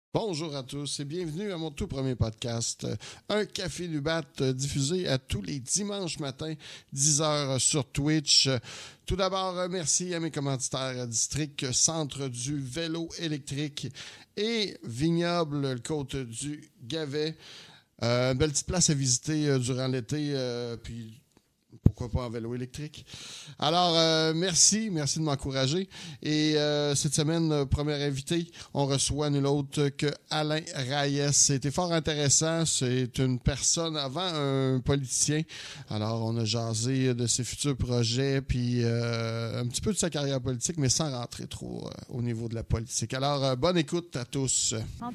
Bonjour à tous et bienvenue à mon tout premier podcast, Un Café Nubat, diffusé à tous les dimanches matins, 10h sur Twitch. Tout d'abord, merci à mes commanditaires District Centre du vélo électrique et Vignoble, le Côte du Gavet. Une belle petite place à visiter durant l'été, puis pourquoi pas en vélo électrique. Alors, merci de m'encourager. Et cette semaine, premier invité, on reçoit nul autre que Alain Reyes. C'était fort intéressant. C'est une personne avant un politicien. Alors, on a jasé de ses futurs projets, puis un petit peu de sa carrière politique, mais sans rentrer trop au niveau de la politique. Alors, bonne écoute à tous.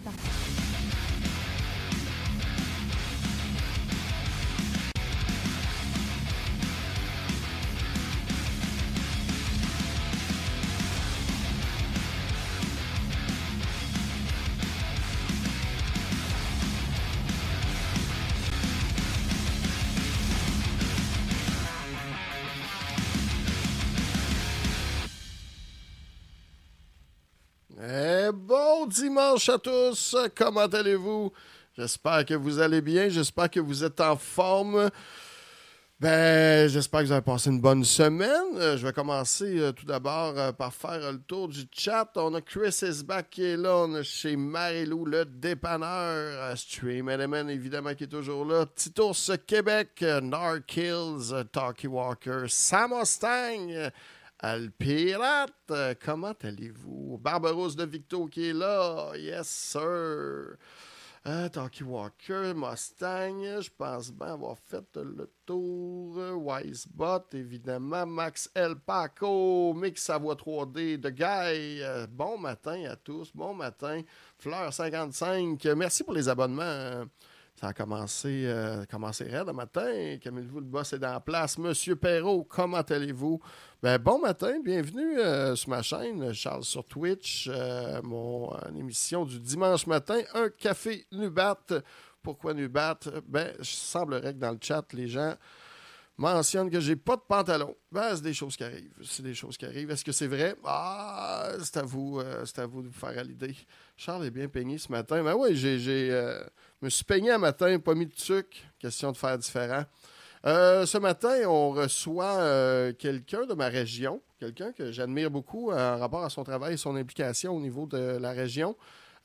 Bon dimanche à tous, comment allez-vous? J'espère que vous allez bien, j'espère que vous êtes en forme. J'espère que vous avez passé une bonne semaine. Je vais commencer tout d'abord par faire le tour du chat. On a Chris Esbach qui est là, on a chez Marilou le dépanneur, Stream Element évidemment qui est toujours là, Titus Québec, Narkills, Talkie Walker, Sam Mustang, Alpirate, comment allez-vous? Barbarousse de Victo qui est là, yes sir. Talkie Walker, Mustang, je pense bien avoir fait le tour. Wisebot, évidemment. Max El Paco, Mix Savoie 3D, The Guy. Bon matin à tous, bon matin. Fleur 55, merci pour les abonnements. Ça a commencé raide le matin. Comme vous, le boss est dans la place. Monsieur Perrault, comment allez-vous? Bon matin, bienvenue sur ma chaîne, Charles sur Twitch, mon émission du dimanche matin, Un Café Nubat. Pourquoi Nubat? Il semblerait que dans le chat, les gens mentionnent que j'ai pas de pantalon. C'est des choses qui arrivent. Est-ce que c'est vrai? C'est à vous de vous faire à l'idée. Charles est bien peigné ce matin. Oui, je me suis peigné un matin, pas mis de tuque. Question de faire différent. Ce matin, on reçoit quelqu'un de ma région, quelqu'un que j'admire beaucoup en rapport à son travail et son implication au niveau de la région.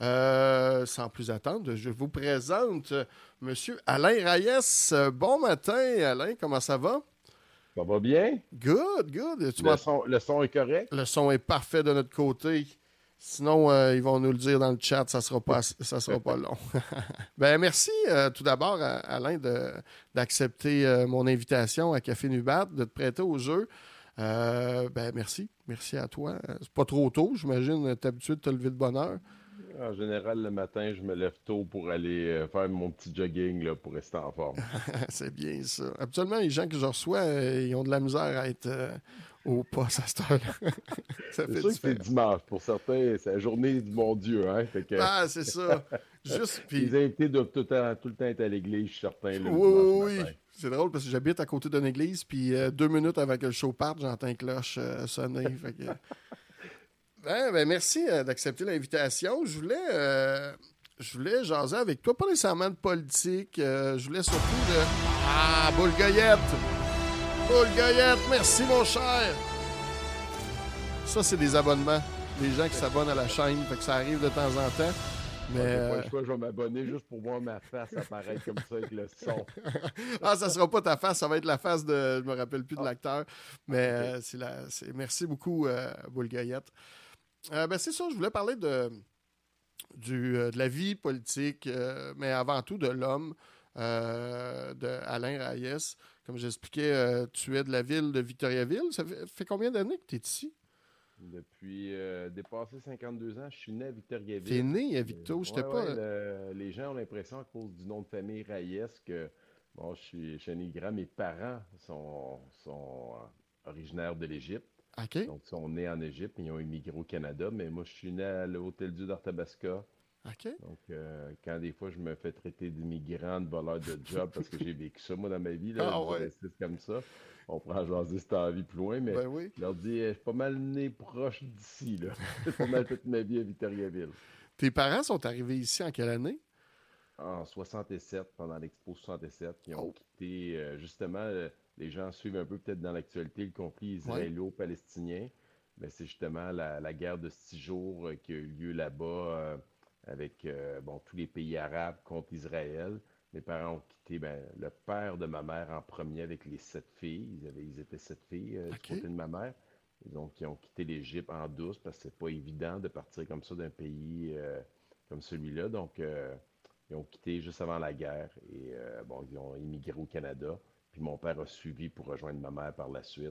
Sans plus attendre, je vous présente M. Alain Reyes. Bon matin, Alain, comment ça va? Ça va bien? Good. Le son est correct? Le son est parfait de notre côté. Sinon, ils vont nous le dire dans le chat, ça sera pas long. Merci tout d'abord, Alain, d'accepter mon invitation à Café Nubat, de te prêter au jeu. Merci. Merci à toi. C'est pas trop tôt, j'imagine, t'es habitué de te lever de bonne heure. En général, le matin, je me lève tôt pour aller faire mon petit jogging là, pour rester en forme. C'est bien ça. Habituellement, les gens que je reçois, ils ont de la misère à être au poste à cette heure-là. C'est sûr que c'est dimanche. Pour certains, c'est la journée du bon Dieu. Hein? C'est ça. Les invités doivent tout le temps être à l'église, je suis certain. Là, oui. C'est drôle parce que j'habite à côté d'une église, puis 2 minutes avant que le show parte, j'entends une cloche sonner. Merci d'accepter l'invitation. Je voulais jaser avec toi, pas nécessairement de politique. Je voulais surtout de... Boule Goyette! Boule Goyette, merci mon cher! Ça, c'est des abonnements. Les gens qui s'abonnent à la chaîne, fait que ça arrive de temps en temps. Mais pas le choix, je vais m'abonner juste pour voir ma face apparaître comme ça avec le son. Ça sera pas ta face, ça va être la face de... Je me rappelle plus de l'acteur. Mais merci beaucoup, Boule Goyette. C'est ça, je voulais parler de la vie politique, mais avant tout de l'homme, de Alain Reyes. Comme j'expliquais, tu es de la ville de Victoriaville. Ça fait combien d'années que tu es ici? Depuis dépassé 52 ans, je suis né à Victoriaville. Tu es né à Victo, je pas... les gens ont l'impression, à cause du nom de famille Reyes, que je suis immigrant. Mes parents sont originaires de l'Égypte. Okay. Donc, ils sont nés en Égypte, ils ont immigré au Canada, mais moi, je suis né à l'Hôtel-Dieu d'Arthabasca. Okay. Donc, quand des fois, je me fais traiter d'immigrant, de voleur de job, parce que j'ai vécu ça, moi, dans ma vie, là, comme ça, on prend jaser cette envie plus loin, mais oui. je leur dis, je suis pas mal né proche d'ici, là. J'ai pas mal toute ma vie à Victoriaville. Tes parents sont arrivés ici en quelle année? En 67, pendant l'Expo 67, qui ont Oh, quitté, justement, les gens suivent un peu peut-être dans l'actualité le conflit oui. israélo-palestinien, mais c'est justement la guerre de 6 jours qui a eu lieu là-bas avec bon, tous les pays arabes contre Israël. Mes parents ont quitté le père de ma mère en premier avec les 7 filles. Ils étaient 7 filles du OK. côté de ma mère. Et donc, ils ont quitté l'Égypte en douce parce que c'est pas évident de partir comme ça d'un pays comme celui-là. Donc, ils ont quitté juste avant la guerre et bon, ils ont immigré au Canada. Puis mon père a suivi pour rejoindre ma mère par la suite.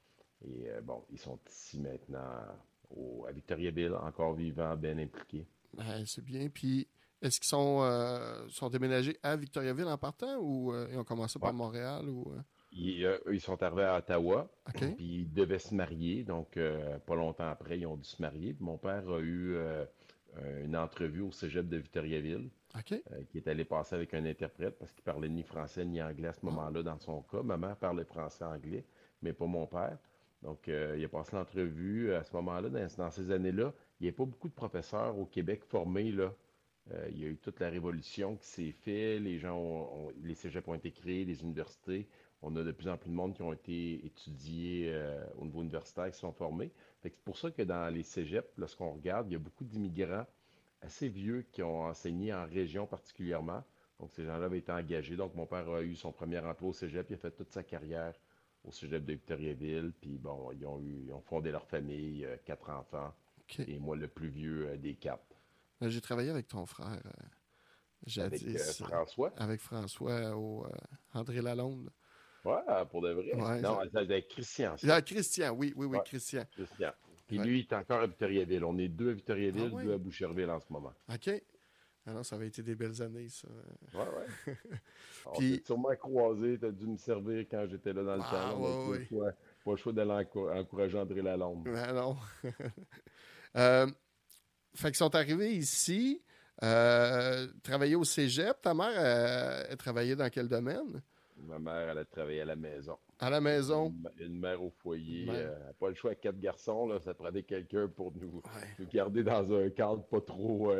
Et bon, ils sont ici maintenant à Victoriaville, encore vivants, bien impliqués. Ben, c'est bien. Puis, est-ce qu'ils sont déménagés à Victoriaville en partant ou ils ont commencé par Ouais. Montréal ou Ils sont arrivés à Ottawa, OK. puis ils devaient se marier. Donc, pas longtemps après, ils ont dû se marier. Puis mon père a eu une entrevue au cégep de Victoriaville, OK. qui est allé passer avec un interprète parce qu'il parlait ni français ni anglais à ce Ah, moment-là dans son cas. Ma mère parlait français-anglais, mais pas mon père. Donc, il a passé l'entrevue à ce moment-là, dans ces années-là. Il n'y avait pas beaucoup de professeurs au Québec formés, là. Il y a eu toute la révolution qui s'est faite, les cégeps ont été créés, les universités. On a de plus en plus de monde qui ont été étudiés au niveau universitaire, qui sont formés. Fait que c'est pour ça que dans les cégeps, lorsqu'on regarde, il y a beaucoup d'immigrants assez vieux qui ont enseigné en région particulièrement. Donc, ces gens-là avaient été engagés. Donc, mon père a eu son premier emploi au cégep. Il a fait toute sa carrière au cégep de Victoriaville. Puis, bon, ils ont fondé leur famille, 4 enfants. OK. Et moi, le plus vieux des quatre. J'ai travaillé avec ton frère Avec jadis, François. avec François au André Lalonde. Ouais, pour de vrai. Ouais, Non, c'est avec Christian, ça. Ah, Christian, oui, oui, oui, Ouais, Christian. Christian. Puis Ouais. lui, il est encore à Victoriaville. On est deux à Ah Victoriaville, deux oui. à Boucherville en ce moment. OK. Ah non, ça avait été des belles années, ça. Ouais, ouais. On s'est Puis, sûrement croisés. T'as dû me servir quand j'étais là dans le temps. ah Là. On a oui, oui. pas le choix d'aller encourager André Lalonde. Ah non. Euh, fait qu'ils sont arrivés ici, travailler au cégep. Ta mère, elle travaillait dans quel domaine? Ma mère, elle a travaillé à la maison. À la maison. Une mère au foyer. Mère. Pas le choix à 4 garçons. Là, ça prenait quelqu'un pour Ouais. nous garder dans un cadre pas trop,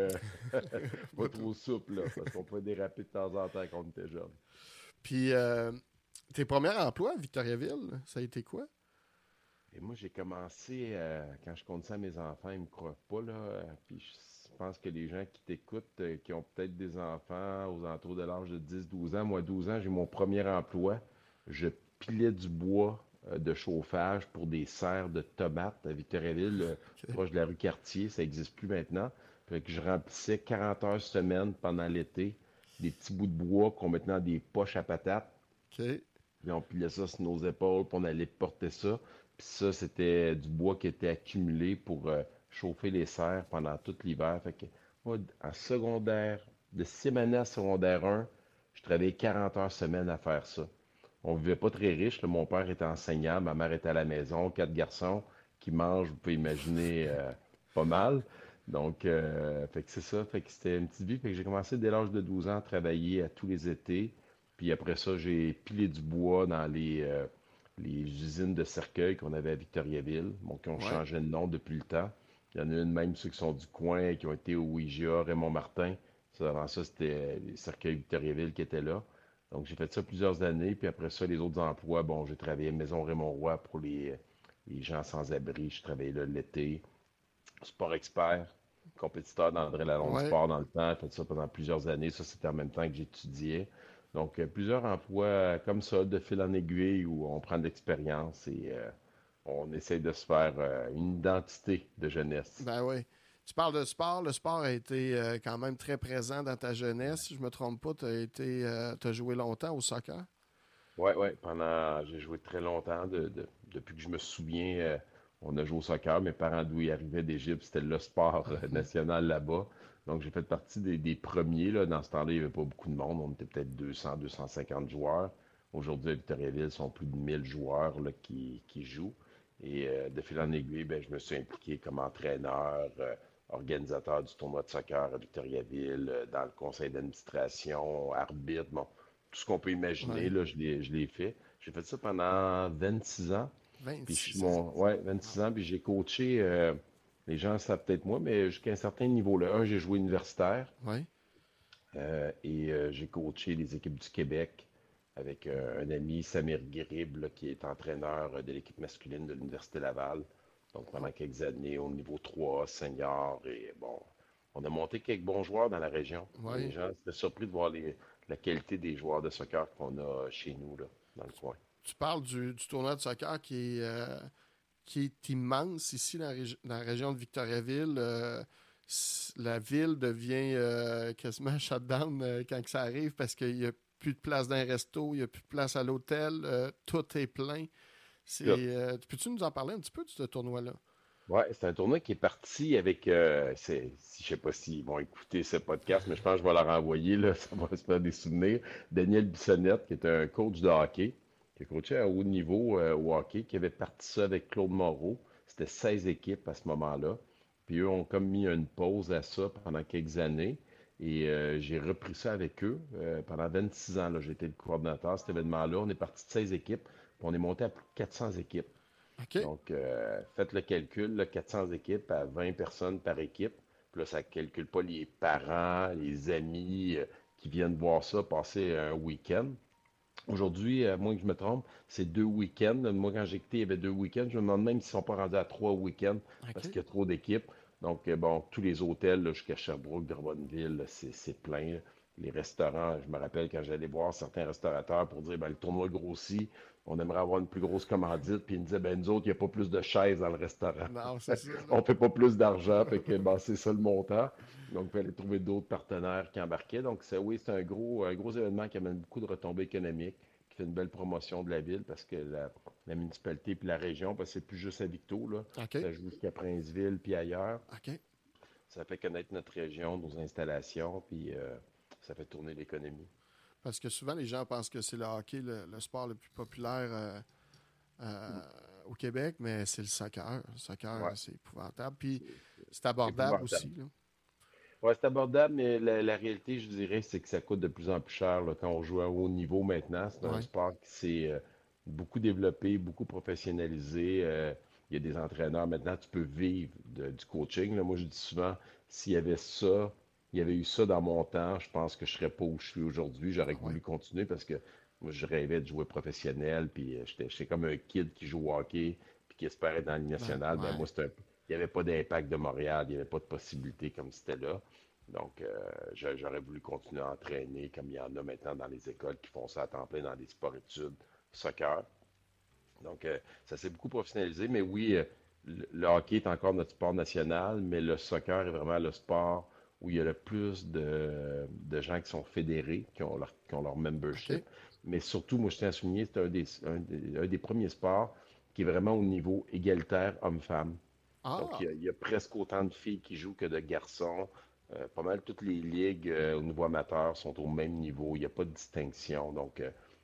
pas trop souple. Là, parce qu'on pouvait déraper de temps en temps quand on était jeune. Puis, tes premiers emplois à Victoriaville, ça a été quoi? Et moi, j'ai commencé, quand je compte ça à mes enfants, ils me croient pas, là. Puis je pense que les gens qui t'écoutent, qui ont peut-être des enfants aux alentours de l'âge de 10 12 ans, moi, 12 ans, j'ai mon premier emploi. Je pilais du bois de chauffage pour des serres de tomates à Victoriaville, OK. proche de la rue Cartier. Ça n'existe plus maintenant. Fait que je remplissais 40 heures semaine pendant l'été, des petits bouts de bois qu'on mettait dans des poches à patates. OK. Puis on pliait ça sur nos épaules, puis on allait porter ça. Puis ça, c'était du bois qui était accumulé pour chauffer les serres pendant tout l'hiver. Fait que moi, en secondaire, de 6 année à secondaire 1, je travaillais 40 heures semaine à faire ça. On vivait pas très riche, là. Mon père était enseignant, ma mère était à la maison, 4 garçons qui mangent, vous pouvez imaginer, pas mal. Donc, fait que c'est ça. Fait que c'était une petite vie. Fait que j'ai commencé dès l'âge de 12 ans à travailler à tous les étés. Puis après ça, j'ai pilé du bois dans les usines de cercueil qu'on avait à Victoriaville, bon, qui ont Ouais. changé de nom depuis le temps. Il y en a une même, ceux qui sont du coin, qui ont été au Ouija, Raymond-Martin. Ça, avant ça, c'était les cercueils Victoriaville qui étaient là. Donc, j'ai fait ça plusieurs années. Puis après ça, les autres emplois, bon, j'ai travaillé à Maison Raymond-Roy pour les gens sans-abri. Je travaillais là l'été. Sport expert, compétiteur d'André Lalonde Ouais. Sport dans le temps. J'ai fait ça pendant plusieurs années. Ça, c'était en même temps que j'étudiais. Donc, plusieurs emplois comme ça, de fil en aiguille, où on prend de l'expérience et on essaie de se faire une identité de jeunesse. Ben oui. Tu parles de sport. Le sport a été quand même très présent dans ta jeunesse. Si je me trompe pas, t'as joué longtemps au soccer. Ouais, ouais, j'ai joué très longtemps, depuis que je me souviens, on a joué au soccer. Mes parents, d'où ils arrivaient d'Égypte, c'était le sport national là-bas. Donc, j'ai fait partie des premiers, là. Dans ce temps-là, il n'y avait pas beaucoup de monde. On était peut-être 200, 250 joueurs. Aujourd'hui, à Victoriaville, ils sont plus de 1000 joueurs là, qui jouent. Et de fil en aiguille, ben, je me suis impliqué comme entraîneur, organisateur du tournoi de soccer à Victoriaville, dans le conseil d'administration, arbitre, bon, tout ce qu'on peut imaginer, Ouais. là, je l'ai fait. J'ai fait ça pendant 26 ans. Puis 26 ans. ouais, 26 ans, puis j'ai coaché. Les gens le savent peut-être moins, mais jusqu'à un certain niveau. Là, j'ai joué universitaire Oui. et j'ai coaché les équipes du Québec avec un ami, Samir Guérib, là, qui est entraîneur de l'équipe masculine de l'Université Laval. Donc, pendant Oh, quelques années, au niveau 3 senior. Et bon, on a monté quelques bons joueurs dans la région. Les oui. gens étaient surpris de voir la qualité des joueurs de soccer qu'on a chez nous, là, dans le coin. Tu parles du tournoi de soccer qui est immense ici dans la région de Victoriaville. La ville devient quasiment shutdown quand que ça arrive parce qu'il n'y a plus de place dans les restos, il n'y a plus de place à l'hôtel, tout est plein. Peux-tu nous en parler un petit peu de ce tournoi-là? Ouais, c'est un tournoi qui est parti avec, je sais pas s'ils vont écouter ce podcast, mais je pense que je vais leur envoyer, là, ça va se faire des souvenirs. Daniel Bissonnette, qui est un coach de hockey, qui a coaché à haut niveau au hockey, qui avait parti ça avec Claude Moreau. C'était 16 équipes à ce moment-là. Puis eux ont comme mis une pause à ça pendant quelques années. Et j'ai repris ça avec eux pendant 26 ans. Là, j'ai été le coordonnateur de cet événement-là. On est parti de 16 équipes, puis on est monté à plus de 400 équipes. OK. Donc, faites le calcul, là, 400 équipes à 20 personnes par équipe. Puis là, ça ne calcule pas les parents, les amis qui viennent voir ça, passer un week-end. Aujourd'hui, à moins que je me trompe, c'est 2 week-ends. Moi, quand j'ai quitté, il y avait 2 week-ends. Je me demande même s'ils ne sont pas rendus à 3 week-ends parce OK. qu'il y a trop d'équipes. Donc, bon, tous les hôtels là, jusqu'à Sherbrooke, Drummondville, là, c'est plein, là. Les restaurants, je me rappelle quand j'allais voir certains restaurateurs pour dire, ben, le tournoi grossit, on aimerait avoir une plus grosse commandite, puis ils me disaient, ben, nous autres, il n'y a pas plus de chaises dans le restaurant. Non, c'est ça. On fait pas plus d'argent, fait que ben, c'est ça le montant. Donc, il fallait trouver d'autres partenaires qui embarquaient. Donc, oui, c'est un gros événement qui amène beaucoup de retombées économiques, qui fait une belle promotion de la ville parce que la municipalité puis la région, parce que c'est plus juste à Victo, là, OK. ça joue jusqu'à Princeville puis ailleurs. OK. Ça fait connaître notre région, nos installations, puis ça fait tourner l'économie. Parce que souvent, les gens pensent que c'est le hockey le sport le plus populaire euh, au Québec, mais c'est le soccer. Le soccer, Ouais, c'est épouvantable. Puis c'est c'est abordable épouvantable. aussi, là. Ouais, c'est abordable, mais la réalité, je dirais, c'est que ça coûte de plus en plus cher là, quand on joue à haut niveau maintenant. C'est un Ouais. sport qui s'est beaucoup développé, beaucoup professionnalisé. Il y a des entraîneurs. Maintenant, tu peux vivre du coaching. Là. Moi, je dis souvent, s'il y avait ça, il y avait eu ça dans mon temps, je pense que je serais pas où je suis aujourd'hui. J'aurais Ah ouais. voulu continuer parce que moi, je rêvais de jouer professionnel. Puis j'étais comme un kid qui joue au hockey puis qui espérait être dans la Ligue Ben, nationale. Ben, ouais. moi, il n'y avait pas d'impact de Montréal, il n'y avait pas de possibilité comme c'était là. Donc, j'aurais voulu continuer à entraîner comme il y en a maintenant dans les écoles qui font ça à temps plein dans les sports-études, soccer. Donc, ça s'est beaucoup professionnalisé, mais oui, le hockey est encore notre sport national, mais le soccer est vraiment le sport où il y a le plus de gens qui sont fédérés, qui ont leur OK. membership. Mais surtout, moi, je tiens à souligner, c'est un des premiers sports qui est vraiment au niveau égalitaire homme-femme. Donc, il Ah! y a, il y a presque autant de filles qui jouent que de garçons. Pas mal toutes les ligues au niveau amateur sont au même niveau. Il n'y a pas de distinction. Donc,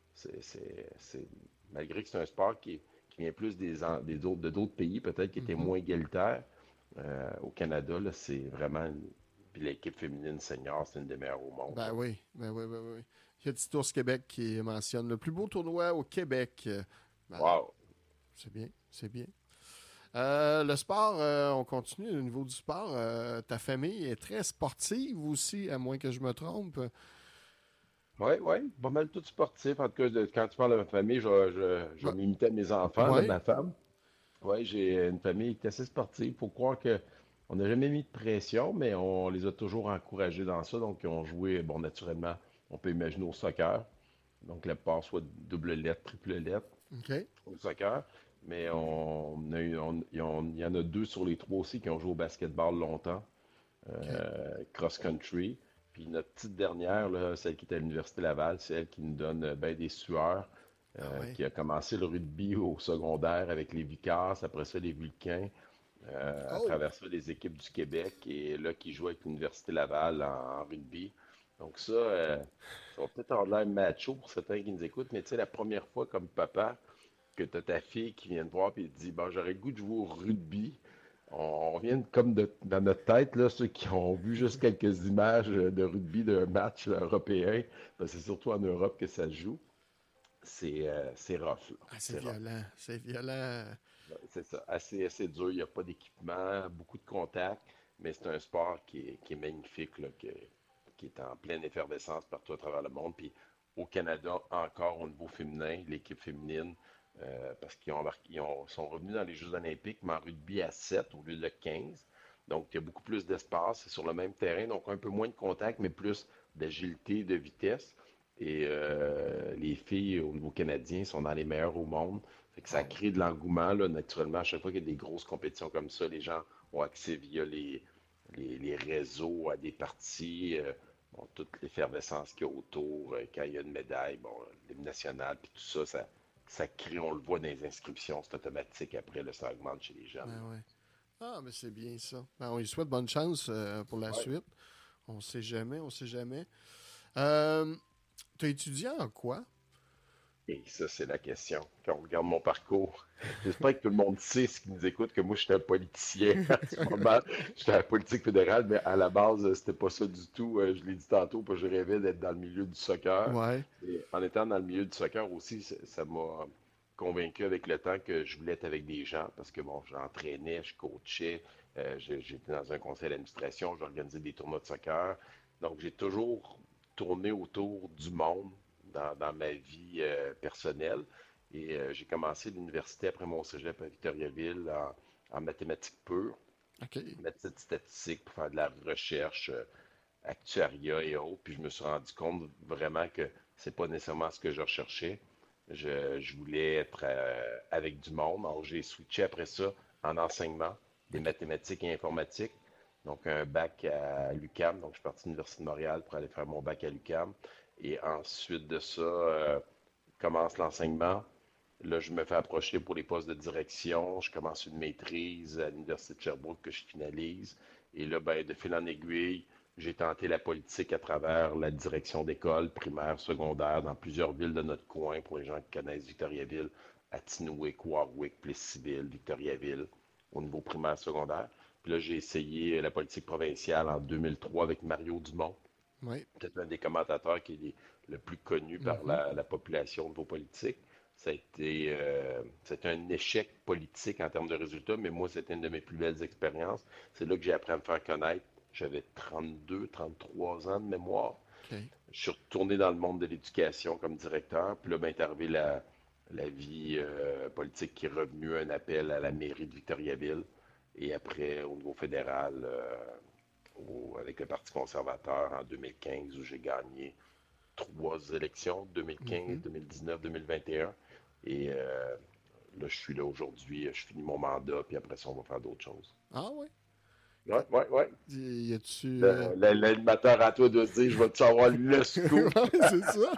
malgré que c'est un sport qui vient plus de d'autres pays, peut-être qui étaient Mhm. moins égalitaires, au Canada, là, c'est vraiment. Puis l'équipe féminine senior, c'est une des meilleures au monde, Ben là. oui. Ben oui, ben oui. Il y a Titours Québec qui mentionne le plus beau tournoi au Québec. Ben, Wow! c'est bien. C'est bien. Le sport, on continue au niveau du sport. Ta famille est très sportive aussi, à moins que je me trompe. Oui, oui, pas mal tout sportif. En tout cas, quand tu parles de ma famille, je vais Ben, m'imiter à mes enfants, là, ouais. ma femme. Oui, j'ai une famille qui est assez sportive. Il faut croire que on n'a jamais mis de pression, mais on les a toujours encouragés dans ça. Donc, ils ont joué, bon, naturellement, on peut imaginer au soccer. Donc, la part soit double lettre, triple lettre OK. au soccer. Mais il y en a deux sur les trois aussi qui ont joué au basketball longtemps, OK. cross-country. Puis notre petite dernière, là, celle qui est à l'Université Laval, c'est elle qui nous donne ben des sueurs, Ah ouais. qui a commencé le rugby au secondaire avec les Vicars, après ça les Vulcains, à Oh! travers ça les équipes du Québec, et là qui joue avec l'Université Laval en rugby. Donc ça va peut-être avoir l'air macho pour certains qui nous écoutent, mais tu sais, la première fois comme papa que tu as ta fille qui vient te voir et te dit, bon, j'aurais le goût de jouer au rugby. On vient comme dans notre tête, là, ceux qui ont vu juste quelques images de rugby d'un match européen, parce que c'est surtout en Europe que ça se joue. C'est rough, là. Ah, c'est C'est rough. violent. C'est violent. Ouais, c'est ça, assez dur. Il n'y a pas d'équipement, beaucoup de contacts, mais c'est un sport qui est magnifique, là, qui est en pleine effervescence partout à travers le monde. Puis au Canada, encore au niveau féminin, l'équipe féminine, parce sont revenus dans les Jeux olympiques, mais en rugby à 7 au lieu de 15. Donc, il y a beaucoup plus d'espace. C'est sur le même terrain, donc un peu moins de contact, mais plus d'agilité, de vitesse. Et les filles au niveau canadien sont dans les meilleures au monde. Fait que ça Wow. crée de l'engouement, là, naturellement. À chaque fois qu'il y a des grosses compétitions comme ça, les gens ont accès via les réseaux à des parties, bon, toute l'effervescence qu'il y a autour, quand il y a une médaille, bon, l'hymne national, puis tout ça, ça crée, on le voit dans les inscriptions, c'est automatique après, là, ça augmente chez les jeunes. Ben ouais. Ah, mais c'est bien ça. Ben, on lui souhaite bonne chance pour la Ouais. suite. On sait jamais, on sait jamais. Euh, T'as étudié en quoi? Et ça, c'est la question. Quand on regarde mon parcours, j'espère que tout le monde sait, ce qui nous écoute, que moi, j'étais un politicien à ce moment. J'étais à la politique fédérale, mais à la base, c'était pas ça du tout. Je l'ai dit tantôt, parce que je rêvais d'être dans le milieu du soccer. Ouais. Et en étant dans le milieu du soccer aussi, ça m'a convaincu avec le temps que je voulais être avec des gens, parce que bon, j'entraînais, je coachais, j'étais dans un conseil d'administration, j'organisais des tournois de soccer. Donc, j'ai toujours tourné autour du monde dans ma vie personnelle. Et j'ai commencé l'université après mon cégep à Victoriaville en mathématiques pures, OK. médecine statistique pour faire de la recherche, actuariat et autres. Puis je me suis rendu compte vraiment que c'est pas nécessairement ce que je recherchais. Je voulais être avec du monde. Alors j'ai switché après ça en enseignement des OK. mathématiques et informatique. Donc un bac à l'UQAM. Donc je suis parti de l'Université de Montréal pour aller faire mon bac à l'UQAM. Et ensuite de ça, commence l'enseignement. Là, je me fais approcher pour les postes de direction. Je commence une maîtrise à l'Université de Sherbrooke que je finalise. Et là, ben, de fil en aiguille, j'ai tenté la politique à travers la direction d'école primaire, secondaire, dans plusieurs villes de notre coin, pour les gens qui connaissent Victoriaville, Atinouic, Warwick, Plessisville, Victoriaville, au niveau primaire, secondaire. Puis là, j'ai essayé la politique provinciale en 2003 avec Mario Dumont, Ouais. peut-être un des commentateurs qui est le plus connu par Mhm. la population de vos politiques. C'était un échec politique en termes de résultats, mais moi, c'était une de mes plus belles expériences. C'est là que j'ai appris à me faire connaître. J'avais 32, 33 ans de mémoire. OK. Je suis retourné dans le monde de l'éducation comme directeur. Puis là, ben, est arrivé la vie politique qui est revenue, un appel à la mairie de Victoriaville. Et après, au niveau fédéral, avec le Parti conservateur en 2015, où j'ai gagné trois élections, 2015, Mhm. 2019, 2021. Et là, je suis là aujourd'hui, je finis mon mandat, puis après ça, on va faire d'autres choses. Ah ouais. Ouais, ouais, ouais. Y a-tu. L'animateur à toi doit se dire, je vais te savoir le scoop. Ouais, c'est ça.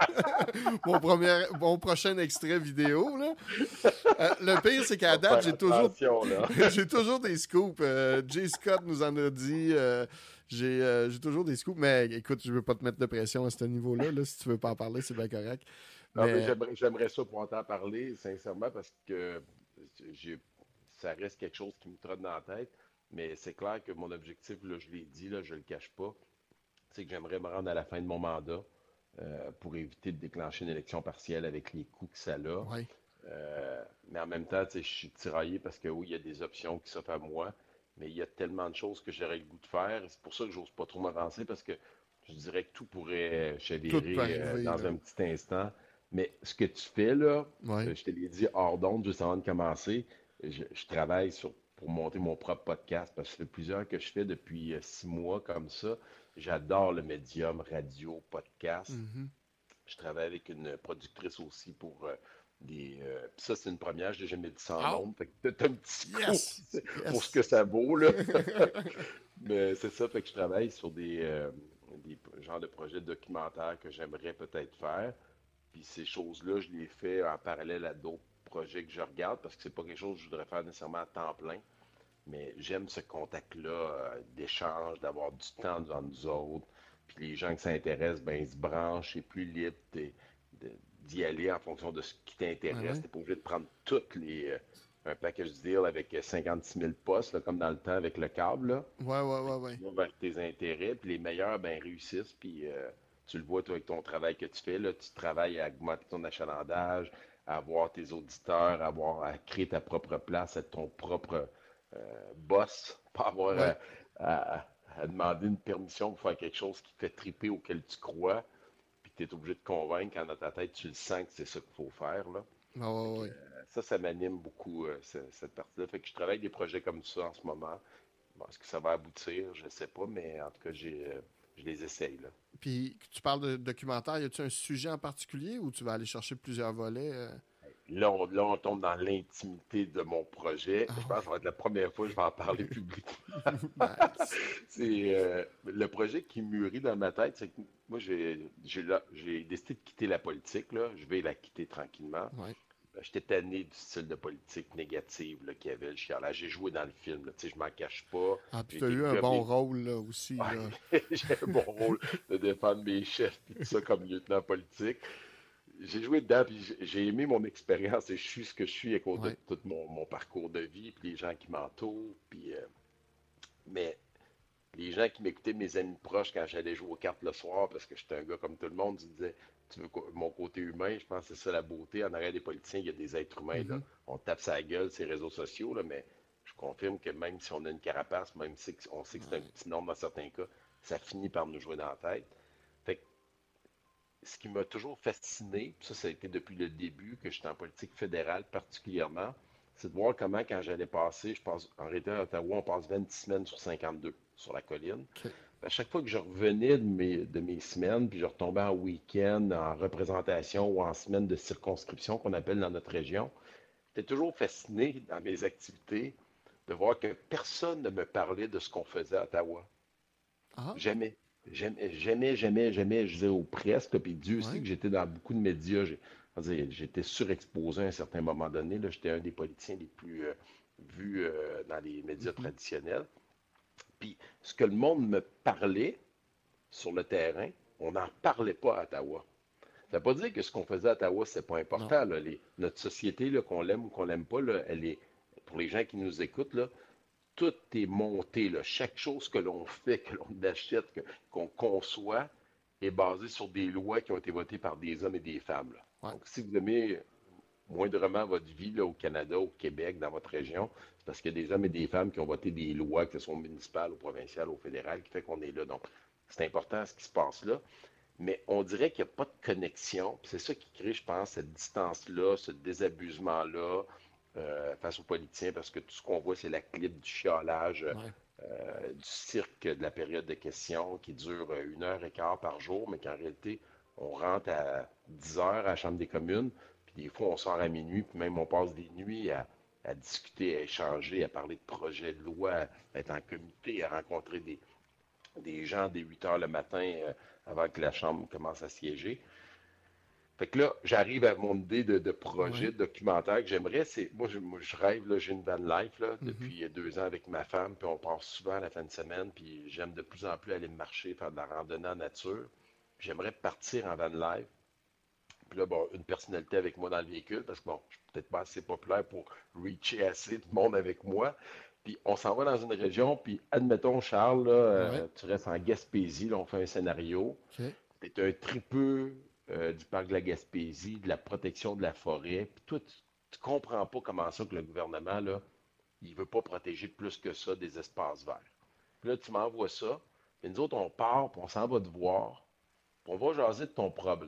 Mon prochain extrait vidéo, là. Le pire, c'est qu'à Faut date, faire attention, là. j'ai toujours des scoops. Jay Scott nous en a dit. J'ai toujours des scoops. Mais écoute, je veux pas te mettre de pression à ce niveau-là. Là. Si tu veux pas en parler, c'est bien correct. Non, mais Mais j'aimerais ça pour en t'en parler, sincèrement, parce que j'ai, ça reste quelque chose qui me trotte dans la tête. Mais c'est clair que mon objectif, là, je l'ai dit, là, je le cache pas, c'est que j'aimerais me rendre à la fin de mon mandat pour éviter de déclencher une élection partielle avec les coûts que ça a. ouais, Mais en même temps, tu sais, je suis tiraillé parce que oui, il y a des options qui s'offrent à moi, mais il y a tellement de choses que j'aurais le goût de faire. C'est pour ça que j'ose pas trop m'avancer parce que je dirais que tout pourrait tout peut chavirer arriver, dans là. un petit instant. Mais ce que tu fais là, Ouais. je te l'ai dit hors d'onde juste avant de commencer, je travaille pour monter mon propre podcast parce que ça fait plusieurs que je fais depuis 6 mois comme ça. J'adore le médium radio, podcast. Mhm. Je travaille avec une productrice aussi pour puis ça, c'est une première, je n'ai jamais dit ça en Ah, nombre. Fait que t'as un petit coup yes! pour ce que Yes! ça vaut, là. Mais c'est ça, fait que je travaille sur des genres de projets documentaires que j'aimerais peut-être faire. Puis ces choses-là, je les fais en parallèle à d'autres projets que je regarde parce que c'est pas quelque chose que je voudrais faire nécessairement à temps plein. Mais j'aime ce contact-là d'échange, d'avoir du temps devant nous autres. Puis les gens qui s'intéressent, ben, ils se branchent, c'est plus libre d'y aller en fonction de ce qui Ouais, t'intéresse. ouais. T'es pas obligé de prendre toutes un package deal avec 56 000 postes, là, comme dans le temps avec le câble. Là. Ouais, ouais, Fait ouais, que ouais. tu vas vers tes intérêts, puis les meilleurs, ben, réussissent, puis tu le vois, toi, avec ton travail que tu fais, là, tu travailles à augmenter ton achalandage, à avoir tes auditeurs, à créer ta propre place, être ton propre boss, pas avoir Ouais. à demander une permission pour faire quelque chose qui te fait triper auquel tu crois, puis que tu es obligé de convaincre quand dans ta tête tu le sens que c'est ça qu'il faut faire, là. Ah, Fait ouais, que, ouais. ça m'anime beaucoup, cette partie-là. Fait que je travaille des projets comme ça en ce moment. Bon, est-ce que ça va aboutir? Je ne sais pas, mais en tout cas, je les essaye, là. Puis, tu parles de documentaire, y a-tu un sujet en particulier ou tu vas aller chercher plusieurs volets? Là, on tombe dans l'intimité de mon projet. Je Ah pense que ça va être la première fois que je vais en parler publiquement. ouais. Nice. C'est le projet qui mûrit dans ma tête, c'est que moi, j'ai décidé de quitter la politique, là. Je vais la quitter tranquillement. Ouais. J'étais tanné du style de politique négative là, qu'il y avait, le chialage. J'ai joué dans le film, là, tu sais, je m'en cache pas. Ah, puis J'ai t'as été eu un bon gommé. rôle, là, aussi, là. J'ai un bon rôle de défendre mes chefs et tout ça comme lieutenant politique. J'ai joué dedans, puis j'ai aimé mon expérience et je suis ce que je suis à cause de Ouais. tout mon parcours de vie, puis les gens qui m'entourent. Mais les gens qui m'écoutaient, mes amis proches, quand j'allais jouer aux cartes le soir, parce que j'étais un gars comme tout le monde, ils disaient, tu veux mon côté humain, je pense que c'est ça la beauté. En arrière des politiciens, il y a des êtres humains, là. Mhm. On tape sa gueule, ces réseaux sociaux, là, mais je confirme que même si on a une carapace, même si on sait que c'est un Ouais. petit nombre dans certains cas, ça finit par nous jouer dans la tête. Fait que ce qui m'a toujours fasciné, puis ça a été depuis le début que j'étais en politique fédérale particulièrement, c'est de voir comment, quand j'allais passer, je pense, en réalité, à Ottawa, on passe 20 semaines sur 52 sur la colline. OK. À chaque fois que je revenais de mes semaines, puis je retombais en week-end, en représentation ou en semaine de circonscription qu'on appelle dans notre région, j'étais toujours fasciné dans mes activités de voir que personne ne me parlait de ce qu'on faisait à Ottawa. Ah, Jamais. Jamais, jamais, jamais, jamais, je disais aux presque, puis Dieu sait ouais. que j'étais dans beaucoup de médias. J'étais surexposé à un certain moment donné. Là, j'étais un des politiciens les plus vus dans les médias Mhm. traditionnels. Puis ce que le monde me parlait sur le terrain, on n'en parlait pas à Ottawa. Ça ne veut pas dire que ce qu'on faisait à Ottawa, c'est pas Non. important. Là. Notre société, là, qu'on l'aime ou qu'on l'aime pas, là, elle est, pour les gens qui nous écoutent, là, tout est monté. Là. Chaque chose que l'on fait, que l'on achète, qu'on conçoit, est basé sur des lois qui ont été votées par des hommes et des femmes. Là. Ouais. Donc, si vous aimez moindrement votre vie là, au Canada, au Québec, dans votre région, c'est parce qu'il y a des hommes et des femmes qui ont voté des lois, que ce soit municipales, ou provinciales, ou fédérales, qui fait qu'on est là. Donc, c'est important ce qui se passe là. Mais on dirait qu'il n'y a pas de connexion. C'est ça qui crée, je pense, cette distance-là, ce désabusement-là face aux politiciens, parce que tout ce qu'on voit, c'est la clip du chiolage, Ouais. du cirque de la période de questions qui dure 1 heure et quart par jour, mais qu'en réalité, on rentre à 10 heures à la Chambre des communes, puis des fois, on sort à minuit, puis même on passe des nuits à discuter, à échanger, à parler de projets de loi, à être en comité, à rencontrer des gens dès 8 heures le matin avant que la Chambre commence à siéger. Fait que là, j'arrive à mon idée de projet, Ouais. de documentaire que j'aimerais. Moi, je rêve, là, j'ai une van life là, Mhm. depuis 2 ans avec ma femme, puis on part souvent à la fin de semaine, puis j'aime de plus en plus aller marcher, faire de la randonnée en nature. J'aimerais partir en van life. Puis là, bon, une personnalité avec moi dans le véhicule, parce que bon, je suis peut-être pas assez populaire pour reacher assez de monde avec moi. Puis on s'en va dans une région, puis admettons, Charles, là, Ouais. tu restes en Gaspésie, là, on fait un scénario. OK. Tu es un tripeux du parc de la Gaspésie, de la protection de la forêt. Puis toi, tu comprends pas comment ça que le gouvernement, là, il veut pas protéger plus que ça des espaces verts. Puis là, tu m'envoies ça. Puis nous autres, on part, puis on s'en va te voir. Puis on va jaser de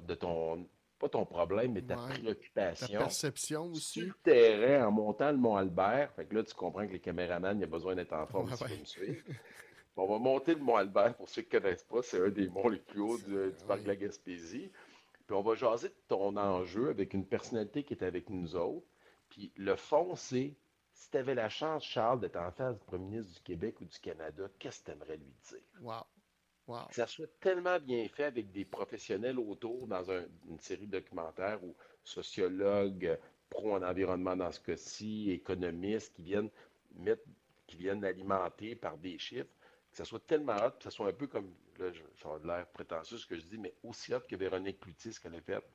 pas ton problème, mais ta Ouais. Ta préoccupation perception sur aussi. le terrain en montant le Mont Albert. Fait que là, tu comprends que les caméramans, il y a besoin d'être en forme Ouais, s'il veut ouais. me suivre. On va monter le Mont Albert, pour ceux qui ne connaissent pas, c'est un des monts les plus hauts du parc de Ouais. la Gaspésie. Puis on va jaser de ton enjeu avec une personnalité qui est avec nous autres. Puis le fond, c'est si tu avais la chance, Charles, d'être en face du premier ministre du Québec ou du Canada, qu'est-ce que tu aimerais lui dire? Wow. Que Wow. ça soit tellement bien fait avec des professionnels autour dans une série documentaire ou sociologues, pro en environnement dans ce cas-ci, économistes mettre, qui viennent alimenter par des chiffres, que ça soit tellement hot, que ça soit un peu comme, là, ça a l'air prétentieux ce que je dis, mais aussi hot que Véronique Cloutier, ce qu'elle a fait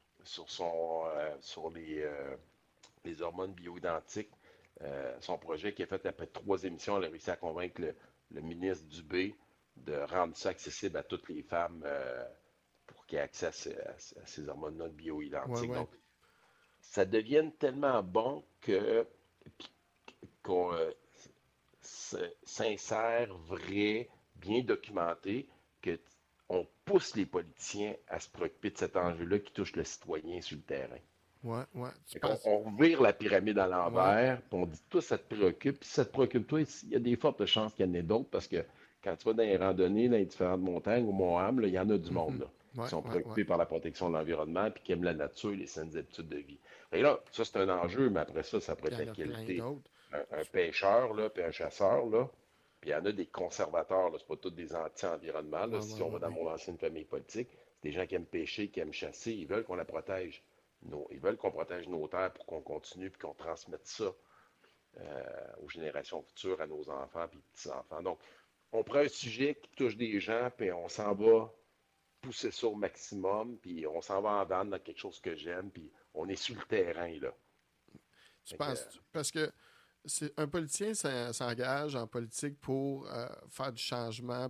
sur les hormones bioidentiques, son projet qui a fait après 3 émissions, elle a réussi à convaincre le ministre Dubé de rendre ça accessible à toutes les femmes pour qu'il y ait accès à ces hormones-là Ouais, bioidentiques. ouais. Donc, ça devienne tellement bon que qu'on sincère, vrai, bien documenté, que on pousse les politiciens à se préoccuper de cet enjeu-là qui touche le citoyen sur le terrain. Ouais. Tu Fait qu'on penses. on vire la pyramide à Ouais. l'envers, puis on dit tout ça te préoccupe, puis si ça te préoccupe toi, il y a des fortes chances qu'il y en ait d'autres parce que quand tu vas dans les randonnées, dans les différentes montagnes, au Mont-Ham, il y en a du monde Mhm. là, qui sont Ouais. préoccupés par la protection de l'environnement puis qui aiment la nature et les saines habitudes de vie. Et là, ça c'est un enjeu, mais après ça pourrait Puis il être y la en a plein qualité. d'autres. Un pêcheur, là, puis un chasseur, là, puis il y en a des conservateurs, là, c'est pas tous des anti-environnement, là, si on va dans Ouais. mon ancienne famille politique, c'est des gens qui aiment pêcher, qui aiment chasser, ils veulent qu'on la protège. Ils veulent qu'on protège nos terres pour qu'on continue puis qu'on transmette ça aux générations futures, à nos enfants et petits-enfants. Donc, on prend un sujet qui touche des gens, puis on s'en va pousser ça au maximum, puis on s'en va en vendre dans quelque chose que j'aime, puis on est sur le terrain, là. Tu Fait que, penses. Parce que un politicien s'engage en politique pour faire du changement,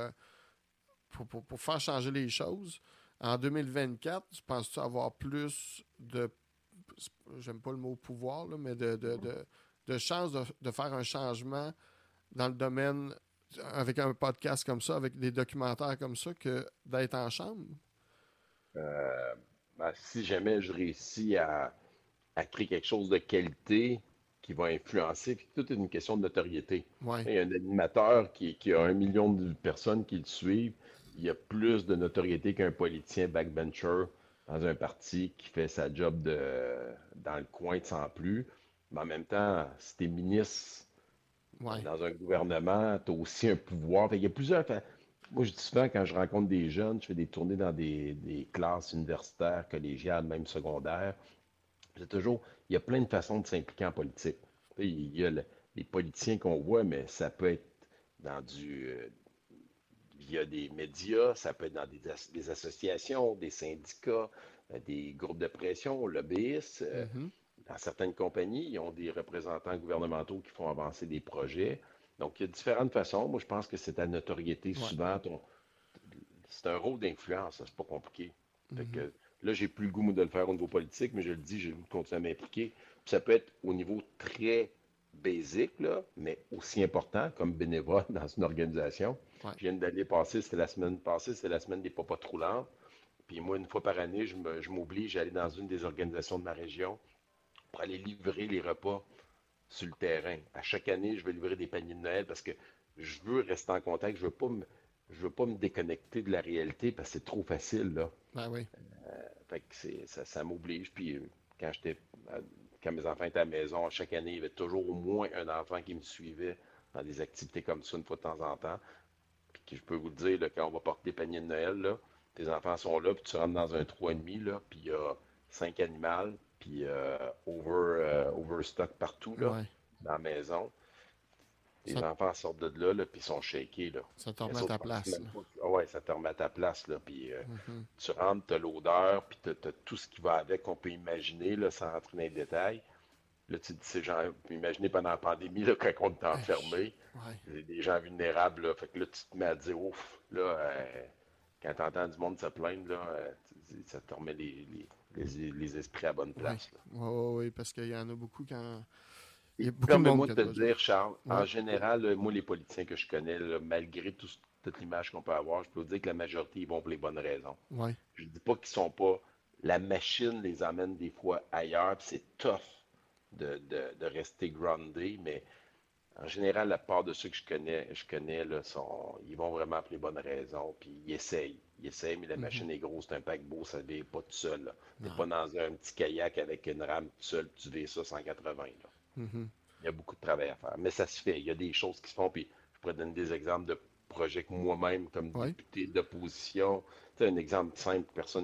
pour faire changer les choses. En 2024, tu penses-tu avoir plus de, j'aime pas le mot pouvoir, là, mais de chances de faire un changement dans le domaine avec un podcast comme ça, avec des documentaires comme ça, que d'être en chambre? ben, si jamais je réussis à créer quelque chose de qualité qui va influencer, puis tout est une question de notoriété. Ouais. Il y a un animateur qui a 1 million de personnes qui le suivent, il y a plus de notoriété qu'un politicien backbencher dans un parti qui fait sa job dans le coin de sans plus. Mais en même temps, si tu es ministre Ouais. dans un gouvernement, tu as aussi un pouvoir. Fait, il y a plusieurs. Moi, je dis souvent, quand je rencontre des jeunes, je fais des tournées dans des classes universitaires, collégiales, même secondaires. C'est toujours, il y a plein de façons de s'impliquer en politique. Il y a les politiciens qu'on voit, mais ça peut être dans via des médias, ça peut être dans des associations, des syndicats, des groupes de pression, lobbyistes. Mhm. Dans certaines compagnies, ils ont des représentants gouvernementaux qui font avancer des projets. Donc, il y a différentes façons. Moi, je pense que c'est ta notoriété Ouais. souvent. C'est un rôle d'influence, c'est pas compliqué. Fait Mhm. que, là, j'ai plus le goût moi, de le faire au niveau politique, mais je le dis, j'ai le goût de continuer à m'impliquer. Puis ça peut être au niveau très basique, là, mais aussi important comme bénévole dans une organisation. Ouais. Je viens d'aller passer, c'était la semaine passée, c'était la semaine des papas roulantes. Puis moi, une fois par année, je m'oblige à aller dans une des organisations de ma région pour aller livrer les repas sur le terrain. À chaque année, je vais livrer des paniers de Noël parce que je veux rester en contact, je veux pas me déconnecter de la réalité parce que c'est trop facile, là. Ben oui. Fait que ça m'oblige. Puis quand j'étais quand mes enfants étaient à la maison, chaque année, il y avait toujours au moins un enfant qui me suivait dans des activités comme ça une fois de temps en temps. Puis je peux vous le dire, là, quand on va porter des paniers de Noël, là, tes enfants sont là, puis tu rentres dans un 3,5, là, puis il y a 5 animaux, puis overstock partout, là, Ouais. dans la maison. Les Ça, enfants sortent de là, là puis ils sont shakés, là. ça te remet Les à autres ta pensent place, même là. pas ah ouais, ça te remet à ta place, là. Puis Mhm. tu rentres, tu as l'odeur, puis tu as tout ce qui va avec, qu'on peut imaginer, là, sans rentrer dans les détails. Là, tu te dis, c'est genre, imaginer pendant la pandémie, là, quand on est Hey. enfermé, Ouais. des gens vulnérables, là. Fait que là, tu te mets à dire, ouf, là, quand tu entends du monde se plaindre, là, ça te remet les esprits à bonne Ouais. place, là. Oui, parce qu'il y en a beaucoup quand. Il y Et a beaucoup de monde permets-moi qui de a te de le besoin. dire, Charles, en Ouais. général, moi, les politiciens que je connais, là, malgré toute l'image qu'on peut avoir, je peux vous dire que la majorité, ils vont pour les bonnes raisons. Ouais. Je ne dis pas qu'ils sont pas. La machine les amène des fois ailleurs, puis c'est tough de rester groundé, mais en général, la part de ceux que je connais là, ils vont vraiment pour les bonnes raisons, puis ils essayent. Ils essayent, mais la Mhm. machine est grosse, c'est un paquebot, ça ne vire pas tout seul. Tu n'es Non. pas dans un petit kayak avec une rame tout seul, puis tu vires ça 180. Là. Mhm. Il y a beaucoup de travail à faire. Mais ça se fait. Il y a des choses qui se font. Puis je pourrais donner des exemples de projets que moi-même, comme Ouais. député d'opposition, tu sais, un exemple simple,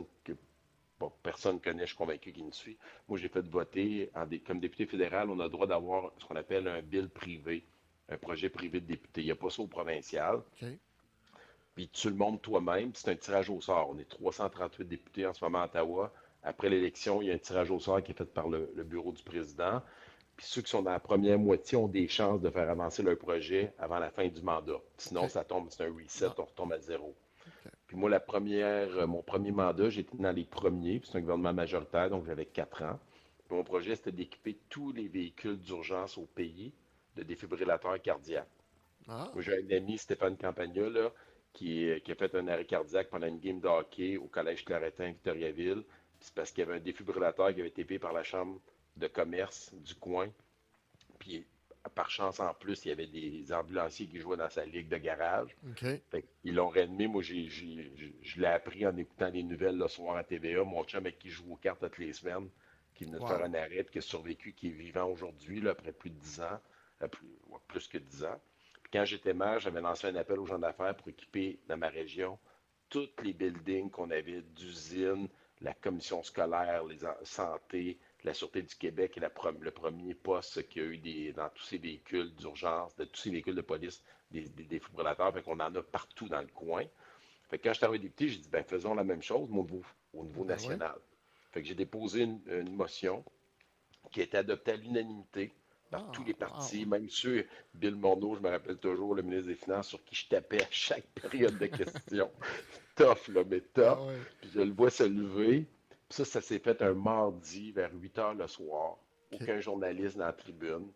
personne connaît, je suis convaincu qu'il me suit. Moi, j'ai fait voter, comme député fédéral, on a le droit d'avoir ce qu'on appelle un bill privé, un projet privé de député. Il n'y a pas ça au provincial. OK. Puis tu le montres toi-même. C'est un tirage au sort. On est 338 députés en ce moment à Ottawa. Après l'élection, il y a un tirage au sort qui est fait par le bureau du président. Puis ceux qui sont dans la première moitié ont des chances de faire avancer leur projet avant la fin du mandat. Sinon, OK. ça tombe, c'est un reset, Non. on retombe à zéro. OK. Puis moi, mon premier mandat, j'étais dans les premiers, puis c'est un gouvernement majoritaire, donc j'avais 4 ans. Mon projet, c'était d'équiper tous les véhicules d'urgence au pays de défibrillateurs cardiaques. Ah, Moi, j'ai un ami, Stéphane Campagna, là, qui a fait un arrêt cardiaque pendant une game de hockey au Collège Claretin, Victoriaville. C'est parce qu'il y avait un défibrillateur qui avait été payé par la chambre de commerce du coin. Puis, par chance, en plus, il y avait des ambulanciers qui jouaient dans sa ligue de garage. OK. Fait qu'ils l'ont réanimé. Moi, je l'ai appris en écoutant les nouvelles le soir à TVA. Mon chum avec qui joue aux cartes toutes les semaines, qui venait de faire Wow. un arrêt, puis qui a survécu, qui est vivant aujourd'hui, là, après plus de 10 ans, ouais, plus que 10 ans. Puis quand j'étais maire, j'avais lancé un appel aux gens d'affaires pour équiper dans ma région tous les buildings qu'on avait d'usines, la commission scolaire, santé, la Sûreté du Québec et le premier poste qu'il y a eu dans tous ces véhicules d'urgence, de tous ces véhicules de police, des défibrillateurs. Fait qu'on en a partout dans le coin. Fait que quand je suis arrivé député, j'ai dit, ben faisons la même chose, mais au niveau Ben oui. national. Fait que j'ai déposé une motion qui a été adoptée à l'unanimité par tous Ah, les wow. partis, même ceux, Bill Morneau, je me rappelle toujours, le ministre des Finances, sur qui je tapais à chaque période de questions. Tough, là, mais tough. Ah ouais. Puis je le vois se lever. Puis ça s'est fait un mardi vers 8 heures le soir. OK. Aucun journaliste dans la tribune.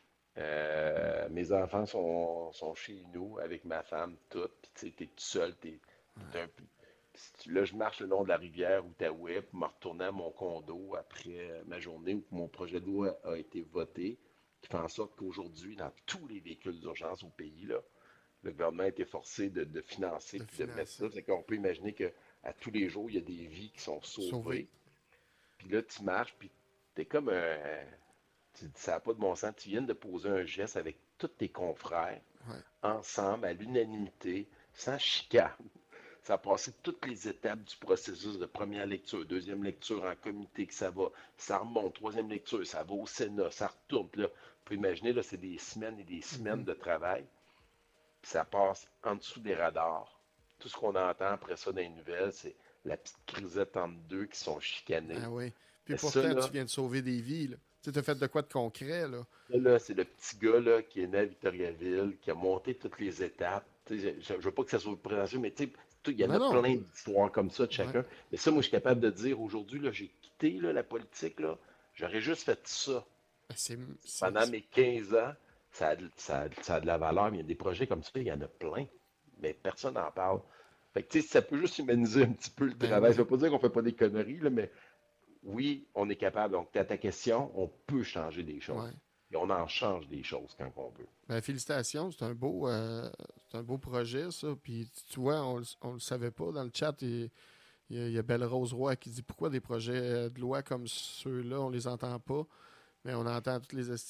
Mes enfants sont chez nous avec ma femme, tout. Puis tu sais, t'es tout seul, t'es un peu. Là, je marche le long de la rivière Outaouais pour me retourner à mon condo après ma journée où mon projet de loi a été voté, qui fait en sorte qu'aujourd'hui, dans tous les véhicules d'urgence au pays, là, le gouvernement a été forcé de financer De puis de mettre ça. financer. C'est qu'on peut imaginer qu'à tous les jours, il y a des vies qui sont Sauver. sauvées. Puis là, tu marches, puis t'es comme un. Tu dis, ça n'a pas de bon sens. Tu viens de poser un geste avec tous tes confrères, Ouais. ensemble, à l'unanimité, sans chicane. Ça a passé toutes les étapes du processus de première lecture, deuxième lecture en comité, que ça remonte, troisième lecture, ça va au Sénat, ça retourne. Puis là, vous pouvez imaginer, là, c'est des semaines et des semaines Mhm. de travail. Puis ça passe en dessous des radars. Tout ce qu'on entend après ça dans les nouvelles, c'est la petite crisette entre deux qui sont chicanés. Ah oui. Puis Mais ça, pourtant, tu là, viens de sauver des vies, là. Tu sais, t'as fait de quoi de concret, là? c'est le petit gars là, qui est né à Victoriaville, qui a monté toutes les étapes. Tu sais, je ne veux pas que ça soit prétentieux, mais tu sais, il y en Non, a non. plein d'histoires comme ça de Ouais. chacun. Mais ça, moi, je suis capable de dire aujourd'hui, là, j'ai quitté là, la politique, là, j'aurais juste fait ça. Ben, Pendant mes 15 ans, ça a de la valeur, mais il y a des projets comme ça, il y en a plein, mais personne n'en parle. Fait que, tu sais, ça peut juste humaniser un petit peu le Ben travail. Ça oui. ne veut pas dire qu'on ne fait pas des conneries, là, mais oui, on est capable. Donc, à ta question, on peut changer des Ouais. choses. Et on en change des choses quand on veut. Ben, félicitations, c'est un beau projet, ça. Puis tu vois, on le savait pas dans le chat. Il y a Belle Rose Roy qui dit pourquoi des projets de loi comme ceux-là, on les entend pas, mais on entend tous les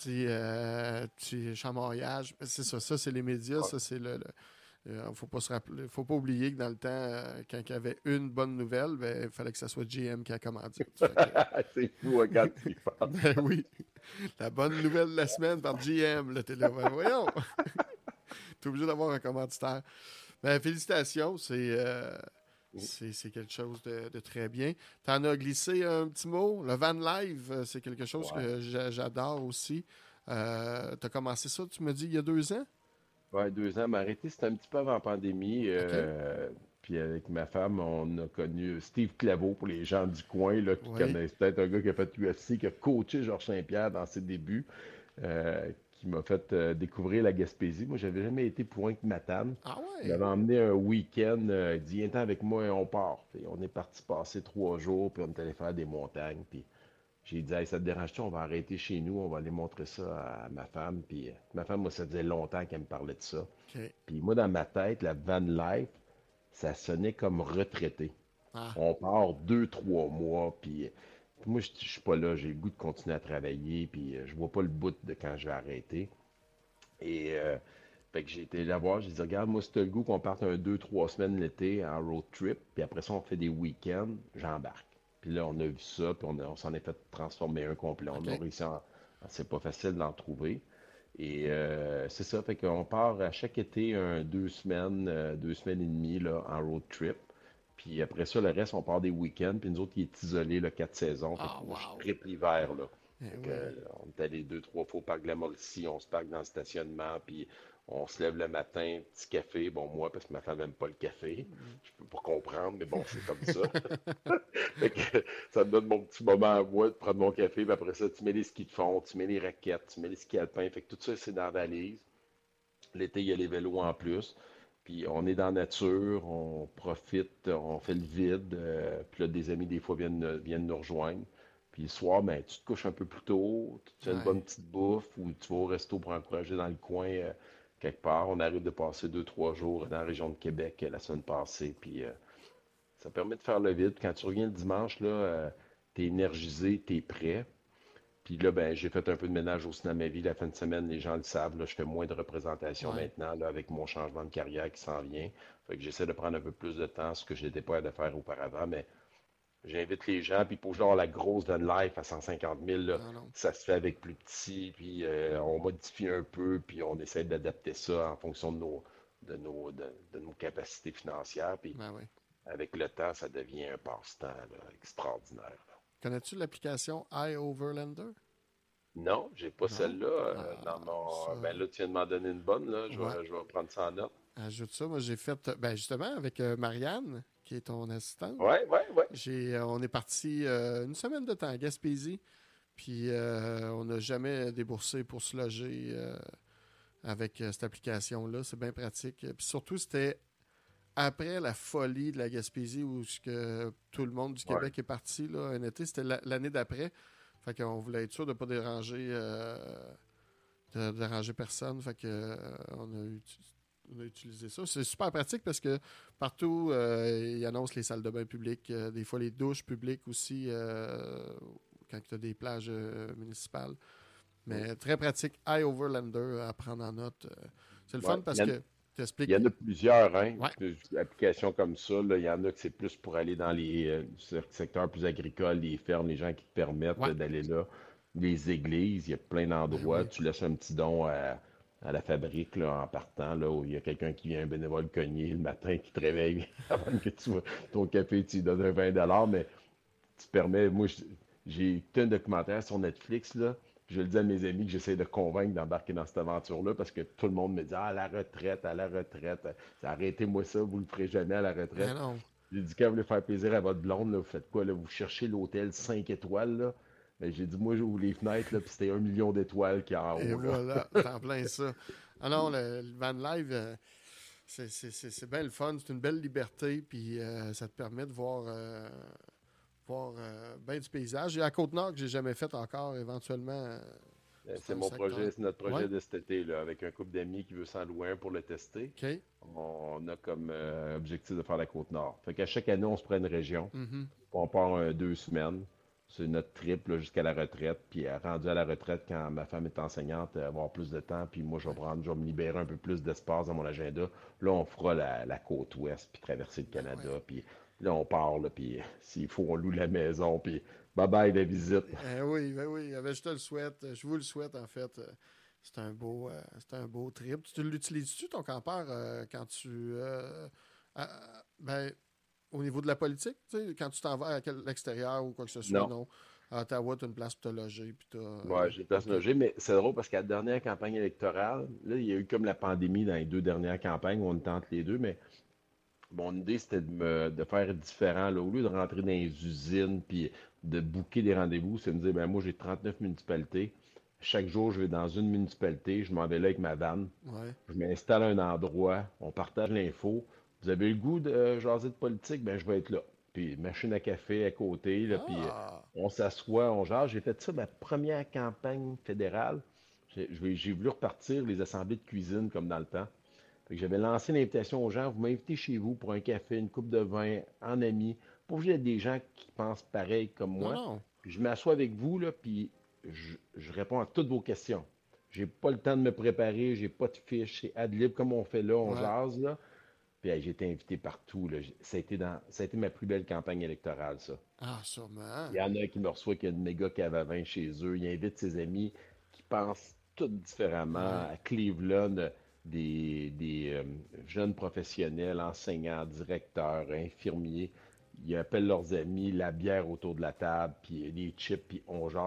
petits chamaillages. Ben, c'est ça c'est les médias, Ouais. ça c'est faut pas se rappeler, faut pas oublier que dans le temps, quand il y avait une bonne nouvelle, ben, il fallait que ça soit GM qui a commandé. Fait que, C'est fou hein, quand tu y penses. ben oui, la bonne nouvelle de la semaine par GM, là, t'es là, ben, voyons, t'es obligé d'avoir un commanditaire. Ben, félicitations, c'est quelque chose de très bien. T'en as glissé un petit mot. Le van live, c'est quelque chose Ouais. que j'adore aussi. T'as commencé ça, tu me dis, il y a 2 ans? Ouais, 2 ans, mais arrêté, c'était un petit peu avant la pandémie. OK. Puis avec ma femme, on a connu Steve Claveau pour les gens du coin là, qui Oui. connaissent peut-être un gars qui a fait UFC, qui a coaché Georges Saint-Pierre dans ses débuts, qui m'a fait découvrir la Gaspésie. Moi, j'avais jamais été plus loin que Matane. Ah Il ouais. m'avait emmené un week-end, il dit, viens-t'en avec moi et on part. Puis on est parti passer 3 jours, puis on est allé faire des montagnes. Puis j'ai dit, hey, ça te dérange-tu, on va arrêter chez nous, on va aller montrer ça à ma femme. Puis ma femme, moi, ça faisait longtemps qu'elle me parlait de ça. OK. Puis moi, dans ma tête, la van life, ça sonnait comme retraité. Ah, On part 2, 3 mois, puis moi, je suis pas là, j'ai le goût de continuer à travailler, puis je vois pas le bout de quand je vais arrêter. Et fait que j'ai été là voir, j'ai dit, regarde, moi, si t'as le goût qu'on parte 2, 3 semaines l'été en road trip, puis après ça, on fait des week-ends, j'embarque. Puis là, on a vu ça, puis on s'en est fait transformer un complet. On a OK. réussi c'est pas facile d'en trouver. Et c'est ça, fait qu'on part à chaque été 2 semaines, 2 semaines et demie là, en road trip. Puis après ça, le reste, on part des week-ends. Puis nous autres, il est isolé, là, 4 saisons. Fait que Ah, moi, je wow. triple l'hiver, là. Eh Fait que, oui. on est allé 2, 3 fois au parc de la Mauricie, on se parque dans le stationnement, puis On se lève le matin, petit café. Bon, moi, parce que ma femme n'aime pas le café. Je peux pas comprendre, mais bon, c'est comme ça. Fait que ça me donne mon petit moment à moi de prendre mon café. Puis après ça, tu mets les skis de fond, tu mets les raquettes, tu mets les skis alpins. Fait que tout ça, c'est dans la valise. L'été, il y a les vélos en plus. Puis on est dans la nature, on profite, on fait le vide. Puis là, des amis, des fois, viennent nous rejoindre. Puis le soir, ben, tu te couches un peu plus tôt, tu te fais une Ouais. bonne petite bouffe ou tu vas au resto pour encourager dans le coin quelque part. On arrive de passer 2, 3 jours dans la région de Québec la semaine passée. Puis ça permet de faire le vide. Quand tu reviens le dimanche, là, t'es énergisé, t'es prêt. Puis là, ben, j'ai fait un peu de ménage aussi dans ma vie la fin de semaine. Les gens le savent, là, je fais moins de représentations Ouais. maintenant là, avec mon changement de carrière qui s'en vient. Fait que j'essaie de prendre un peu plus de temps, ce que je n'étais pas à faire auparavant. Mais j'invite les gens, puis pour genre la grosse Van Life à 150 000, là, Non, non. ça se fait avec plus petit, puis on modifie un peu, puis on essaie d'adapter ça en fonction de nos capacités financières. Puis Ben oui. avec le temps, ça devient un passe-temps là, extraordinaire. Connais-tu l'application iOverlander? Non, j'ai pas Non? celle-là dans Ah, ça. mon. Ben là, tu viens de m'en donner une bonne, là. Ouais. Je vais prendre ça en note. Ajoute ça. Moi, j'ai fait, ben justement, avec Marianne, qui est ton assistante, Ouais, ouais, ouais. on est parti une semaine de temps à Gaspésie, puis on n'a jamais déboursé pour se loger avec cette application-là. C'est bien pratique. Puis surtout, c'était après la folie de la Gaspésie où tout le monde du Ouais. Québec est parti là, un été. C'était l'année d'après. Fait qu'on voulait être sûr de ne pas déranger personne. Fait que on a utilisé ça. C'est super pratique parce que partout, ils annoncent les salles de bain publiques, des fois les douches publiques aussi, quand tu as des plages municipales. Mm. Mais très pratique. iOverlander à prendre en note. C'est le Ouais. fun parce que tu Il y expliques. en a plusieurs, hein. Ouais, Des applications comme ça, là. Il y en a que c'est plus pour aller dans les secteurs plus agricoles, les fermes, les gens qui te permettent ouais. d'aller là. Les églises, il y a plein Ben d'endroits. oui. Tu laisses un petit don à la fabrique là, en partant, là, où il y a quelqu'un qui vient, un bénévole cogner le matin, qui te réveille avant que tu vois ton café, tu lui donnes un 20 $, mais tu permets. Moi, j'ai écouté un documentaire sur Netflix, là. Je le dis à mes amis que j'essaie de convaincre d'embarquer dans cette aventure-là parce que tout le monde me dit: Ah, à la retraite, arrêtez-moi ça, vous le ferez jamais à la Ben retraite. non. J'ai dit: Quand vous voulez faire plaisir à votre blonde, là, vous faites quoi, là? Vous cherchez l'hôtel 5 étoiles, là. Ben, j'ai dit: Moi, j'ouvre les fenêtres, là, puis c'était 1 million d'étoiles qui est en Et haut, là. voilà, t'en plein ça. Ah non, le van live, c'est bien le fun, c'est une belle liberté, puis ça te permet de voir bien du paysage. Et à Côte-Nord, que j'ai jamais fait encore, éventuellement, c'est C'est un mon secteur. projet, c'est notre Ouais, projet de cet été, là, avec un couple d'amis qui veut s'en louer un pour le tester. OK. On a comme objectif de faire la Côte-Nord. Fait qu'à chaque année, on se prend une région. Mhm. On part 2 semaines. C'est notre trip là, jusqu'à la retraite. Puis rendu à la retraite, quand ma femme est enseignante, elle va avoir plus de temps. Puis moi, Ouais, je vais me libérer un peu plus d'espace dans mon agenda. Là, on fera la côte ouest, puis traverser le ben Canada. ouais. Puis là, on part, là, puis s'il faut, on loue la maison. Puis bye bye la visite. Oui, ben oui, je te le souhaite. Je vous le souhaite, en fait. C'est un beau trip. Tu l'utilises-tu, ton campeur, quand ben, au niveau de la politique, tu sais, quand tu t'en vas à l'extérieur ou quoi que ce soit, Non. non? À Ottawa, tu as une place pour te loger, puis tu Ouais, j'ai place OK. logée, mais c'est drôle parce qu'à la dernière campagne électorale, là, il y a eu comme la pandémie dans les 2 dernières campagnes où on tente les deux, mais mon idée, c'était de faire différent. Là. Au lieu de rentrer dans les usines puis de booker des rendez-vous, c'est de me dire, ben moi, j'ai 39 municipalités. Chaque jour, je vais dans une municipalité, je m'en vais là avec ma vanne. Ouais. Je m'installe à un endroit, on partage l'info. Vous avez le goût de jaser de politique, ben je vais être là. Puis machine à café à côté, là, puis Ah! on s'assoit, on jase. J'ai fait ça ma première campagne fédérale. J'ai voulu repartir les assemblées de cuisine comme dans le temps. Fait que j'avais lancé l'invitation aux gens, vous m'invitez chez vous pour un café, une coupe de vin, en amis. Pas obligé d'être des gens qui pensent pareil comme Non, moi. non. Puis je m'assois avec vous, là, puis je réponds à toutes vos questions. J'ai pas le temps de me préparer, j'ai pas de fiche, c'est ad lib comme on fait là, on Ouais. jase, là. Puis hey, j'ai été invité partout, là. Ça a été ma plus belle campagne électorale, ça. Ah, sûrement. Il y en a un qui me reçoit qui a une méga cave à vin chez eux. Il invite ses amis qui pensent tout différemment. Ouais. À Cleveland, des jeunes professionnels, enseignants, directeurs, infirmiers. Ils appellent leurs amis, la bière autour de la table, puis des chips, puis on jase.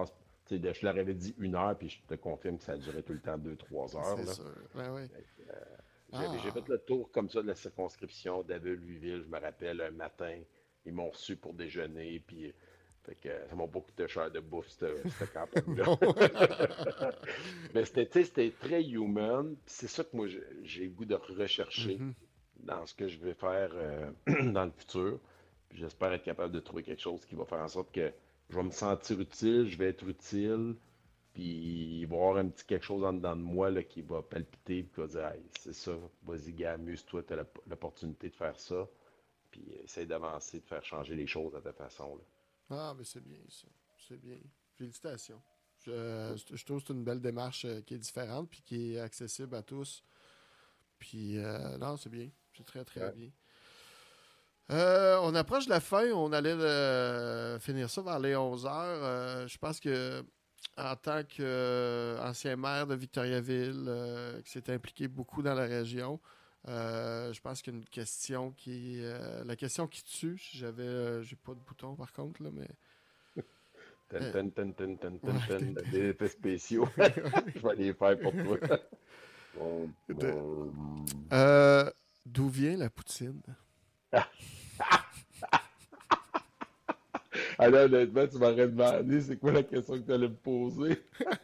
Tu sais, je leur avais dit 1 heure, puis je te confirme que ça a duré tout le temps 2, 3 heures, C'est là. sûr. Ben oui. J'ai fait Ah. le tour comme ça de la circonscription d'Abbeville-Louisville, je me rappelle, un matin, ils m'ont reçu pour déjeuner, puis fait que ça m'a pas coûté cher de bouffe, cette campagne-là. Non. Mais c'était, tu sais, c'était très human, puis c'est ça que moi j'ai le goût de rechercher Mhm. dans ce que je vais faire dans le futur. Puis j'espère être capable de trouver quelque chose qui va faire en sorte que je vais me sentir utile, je vais être utile, puis il va y avoir un petit quelque chose en dedans de moi là, qui va palpiter, puis qui va dire hey, c'est ça, vas-y, gars, amuse-toi, tu as l'opportunité de faire ça, puis essaye d'avancer, de faire changer les choses à ta façon. Là. Ah, mais c'est bien ça. C'est bien. Félicitations. Je trouve que c'est une belle démarche qui est différente puis qui est accessible à tous. Puis, non, c'est bien. C'est très, très Ouais. bien. On approche de la fin. On allait finir ça vers les 11 heures. Je pense que en tant qu'ancien maire de Victoriaville, qui s'est impliqué beaucoup dans la région, je pense qu'il y a une question la question qui tue. Si j'ai pas de bouton par contre, là, mais. Ten, euh, ten, ten, ten, ten, ten, ouais, ten, des effets spéciaux. Je vais les faire pour toi. Bon, de- bon. d'où vient la poutine? Alors, honnêtement, tu m'aurais demandé c'est quoi la question que tu allais me poser.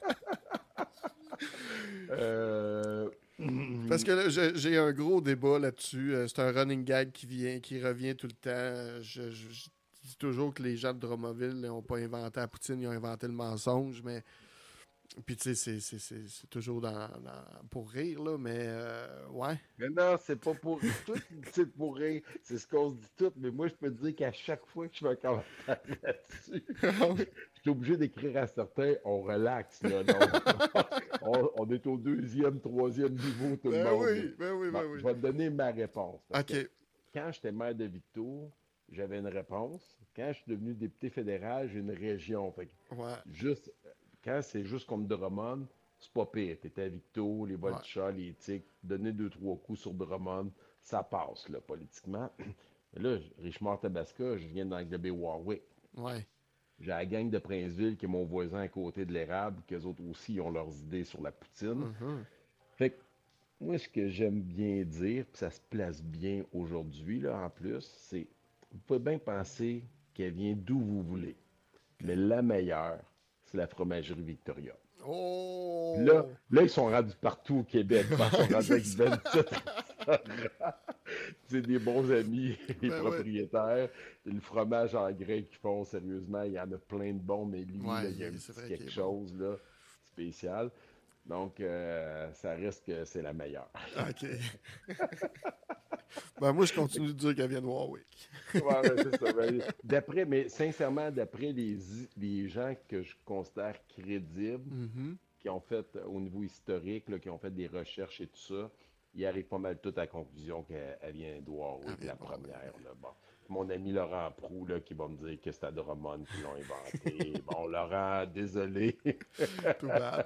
Euh, Parce que là, j'ai un gros débat là-dessus. C'est un running gag qui revient tout le temps. Je dis toujours que les gens de Drummondville n'ont pas inventé la poutine, ils ont inventé le mensonge, mais puis tu sais, c'est toujours pour rire, là, mais ouais. Mais non, c'est pas pour. Tout, c'est pour rire. C'est ce qu'on se dit tout. Mais moi, je peux te dire qu'à chaque fois que je fais un commentaire là-dessus, je suis obligé d'écrire à certains, on relaxe, là. Non, on est au deuxième, troisième niveau, tout le Ben monde. oui, ben oui, Bon, ben je oui. vais te donner ma réponse. Parce que OK. quand j'étais maire de Victo, j'avais une réponse. Quand je suis devenu député fédéral, j'ai une région. Fait que Ouais, juste, quand c'est juste contre Drummond, c'est pas pire. T'étais à Victo, les ouais, voltigeurs, les tics, donner 2, 3 coups sur Drummond, ça passe, là, politiquement. Mais là, Richemont-Tabasca, je viens d'englober Warwick. ouais. J'ai la gang de Princeville qui est mon voisin à côté de l'érable, qu'eux autres aussi ont leurs idées sur la poutine. Mhm. Fait que moi, ce que j'aime bien dire, puis ça se place bien aujourd'hui, là, en plus, c'est, vous pouvez bien penser qu'elle vient d'où vous voulez. Mais OK. la meilleure, c'est la fromagerie Victoria. Là, Oh! là, ils sont rendus partout au Québec. Je pense qu'ils sont rendus C'est avec ça. 27 restaurants. C'est des bons amis, les Ben oui. propriétaires. Et le fromage en grains qu'ils font, sérieusement, il y en a plein de bons, mais lui, là, Ouais, il y a un c'est petit vrai qu'il est quelque bon. chose là, spécial. Donc, ça reste que c'est la meilleure. OK. Ben moi, je continue de dire qu'elle vient de Warwick. Ouais, ouais, c'est ça. D'après, mais sincèrement, d'après les gens que je considère crédibles, Mhm. qui ont fait au niveau historique, là, qui ont fait des recherches et tout ça, ils arrivent pas mal tout à la conclusion qu'elle vient de Elle Warwick, vient la de Warwick. première. Là. Bon. Mon ami Laurent Proulx, là, qui va me dire que c'est à Drummond qui l'ont inventé. Bon, Laurent, désolé. Too bad.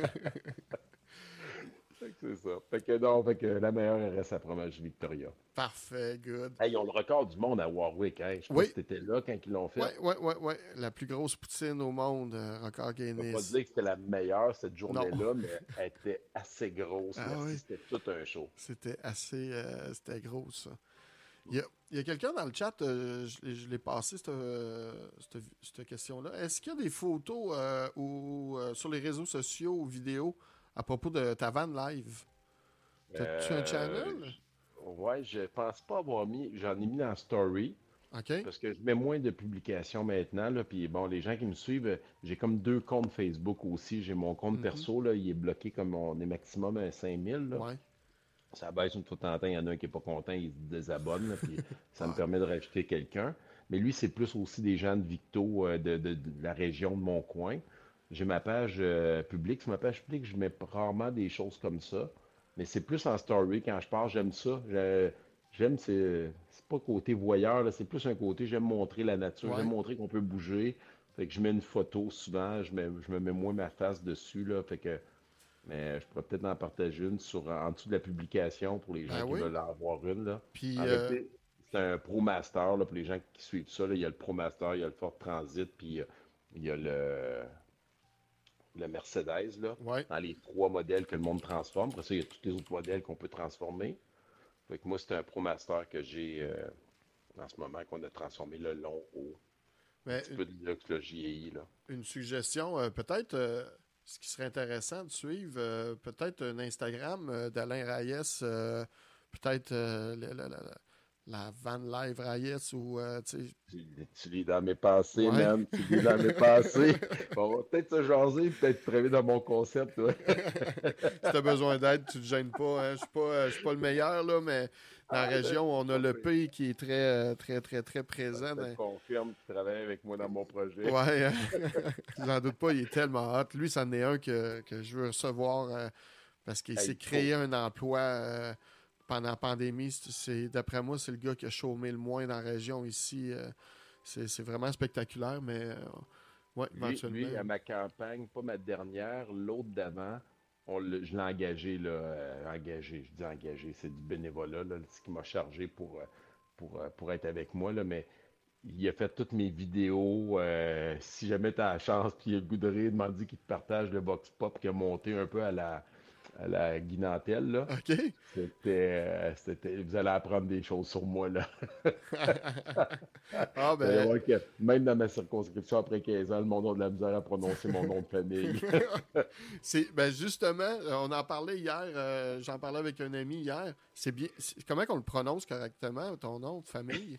Fait que c'est ça. Fait que non, fait que la meilleure elle reste à fromage Victoria. Parfait, good. Hey, ils ont le record du monde à Warwick, hein. Je sais pas Oui, si t'étais là quand ils l'ont fait. ouais, ouais, ouais, ouais. La plus grosse poutine au monde, record Je peux pas Guinness. dire que c'était la meilleure cette Non. journée-là, mais elle était assez grosse. Ah Merci, oui, c'était tout un show. c'était assez, c'était gros ça. Il y a quelqu'un dans le chat, je l'ai passé cette question-là. Est-ce qu'il y a des photos sur les réseaux sociaux ou vidéos à propos de ta van live? T'as-tu un channel? Ouais, je pense pas avoir mis. J'en ai mis dans Story OK. parce que je mets moins de publications maintenant. Là, puis bon, les gens qui me suivent, j'ai comme 2 comptes Facebook aussi. J'ai mon compte Mhm. perso, là, il est bloqué comme on est maximum à 5000. Là. Ouais. Ça baisse une fois de temps en temps. Il y en a un qui est pas content, il se désabonne. Là, puis ça me Ouais. permet de rajouter quelqu'un. Mais lui, c'est plus aussi des gens de Victo, de la région de mon coin. J'ai ma page publique. Sur ma page publique, je mets rarement des choses comme ça. Mais c'est plus en story. Quand je pars, j'aime ça. J'aime, c'est pas côté voyeur, là, c'est plus un côté, j'aime montrer la nature, j'aime Ouais. montrer qu'on peut bouger. Fait que je mets une photo souvent, je me mets moins ma face dessus, là. Fait que, mais je pourrais peut-être en partager une en dessous de la publication pour les gens Ben qui oui. veulent en avoir une, là. Puis, En réalité, c'est un Pro Master, là, pour les gens qui suivent ça, là. Il y a le Pro Master, il y a le Ford Transit, puis il y a le le Mercedes, là, Ouais. dans les 3 modèles que le monde transforme. Après ça, il y a tous les autres modèles qu'on peut transformer. Fait que moi, c'est un ProMaster que j'ai en ce moment, qu'on a transformé le long haut. Un Mais petit peu de luxe, là, JI, là. une suggestion, peut-être, ce qui serait intéressant de suivre, peut-être un Instagram d'Alain Reyes, peut-être la Van Live Reyes ou, tu sais, Tu lis dans mes pensées, ouais. man. Tu lis dans mes pensées. Bon, on va peut-être se jaser, peut-être travailler dans mon concept, ouais. Si tu as besoin d'aide, tu te gênes pas. Hein. Je suis pas le meilleur, là, mais dans la Ah, ben, région, on a pas le pire. P qui est très présent. Ça te confirme que tu travailles avec moi dans mon projet. Ouais, hein. J'en doute pas, il est tellement hot. Lui, c'en est un que je veux recevoir parce qu'il Hey, s'est il faut. créé un emploi pendant la pandémie. D'après moi, c'est le gars qui a chômé le moins dans la région ici. C'est vraiment spectaculaire, mais ouais, Lui, éventuellement. à ma campagne, pas ma dernière, l'autre d'avant, je l'ai engagé, là, engagé, je dis engagé, c'est du bénévolat, là, ce qui m'a chargé pour être avec moi, là, mais il a fait toutes mes vidéos. Si jamais tu as la chance, puis il a le goût de rire, demande qu'il te partage le Vox Pop qui a monté un peu à la guinantelle, là. OK? Vous allez apprendre des choses sur moi, là. Ah, Vous allez ben. voir que même dans ma circonscription, après 15 ans, le monde a de la misère à prononcer mon nom de famille. Ben justement, on en parlait hier, j'en parlais avec un ami hier. C'est bien. Comment qu'on le prononce correctement, ton nom de famille?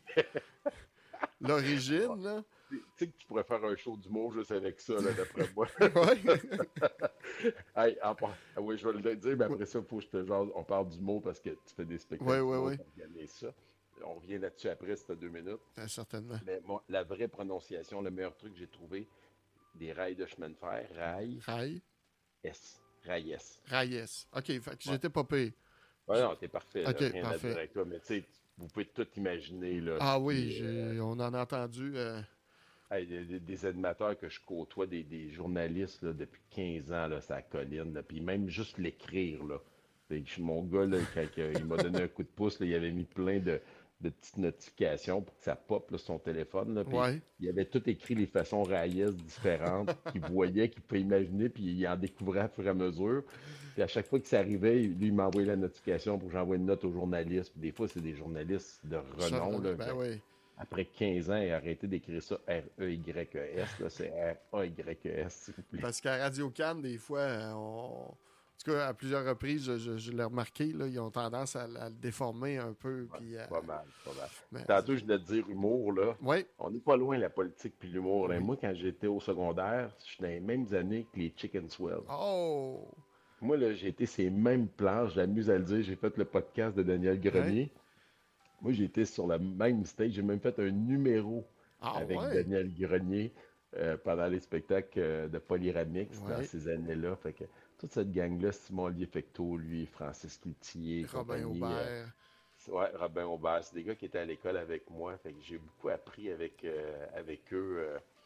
L'origine, là? Tu sais que tu pourrais faire un show d'humour juste avec ça, là, d'après moi. Ouais. Hey, oui, je vais le dire, mais après ça, il faut que je te genre, on parle d'humour parce que tu fais des spectacles Ouais, ouais, d'humour, ouais. tu organises ça. On revient là-dessus après, si tu 2 minutes. Certainement. Mais moi, la vraie prononciation, le meilleur truc que j'ai trouvé, des rails de chemin de fer, rail, Rai. S, rail S. Reyes. OK, fait que Ouais. j'étais pas payé. Ouais, non, t'es parfait, là, OK, rien à dire parfait. avec toi, mais tu sais, vous pouvez tout imaginer, là. Ah oui, Puis, on en a entendu. hey, des animateurs que je côtoie, des journalistes là, depuis 15 ans, là, ça colline. Là, puis même juste l'écrire, là. Fait que mon gars, là, quand il m'a donné un coup de pouce, là, il avait mis plein de petites notifications pour que ça pop là, sur son téléphone. Là, puis Ouais. il avait tout écrit les façons raïs différentes qu'il voyait, qu'il pouvait imaginer, puis il en découvrait au fur et à mesure. Puis à chaque fois que ça arrivait, lui, il m'envoyait la notification pour que j'envoie une note aux journalistes. Puis des fois, c'est des journalistes de renom. Là, Ben oui. après 15 ans, il a arrêté d'écrire ça R-E-Y-E-S, là, c'est R-A-Y-E-S, s'il vous plaît. Parce qu'à Radio Cannes, des fois, En tout cas, à plusieurs reprises, je l'ai remarqué, là, ils ont tendance à le déformer un peu. Ouais, Puis, pas mal, pas mal. mais, Tantôt, je voulais te dire humour, là. ouais, On n'est pas loin, la politique puis l'humour, là. oui. Moi, quand j'étais au secondaire, je suis dans les mêmes années que les Chicken Swell. Oh! Moi, là, j'ai été ces mêmes planches, j'amuse à le dire, j'ai fait le podcast de Daniel Ouais. Grenier. Moi, j'ai été sur la même stage, j'ai même fait un numéro Ah avec ouais! Daniel Grenier pendant les spectacles de Polyramix dans Ouais. ces années-là. Fait que toute cette gang-là, Simon Liefecto, lui, Francis Cloutier, Robin compagnie, Aubert. ouais, Robin Aubert, c'est des gars qui étaient à l'école avec moi. Fait que j'ai beaucoup appris avec eux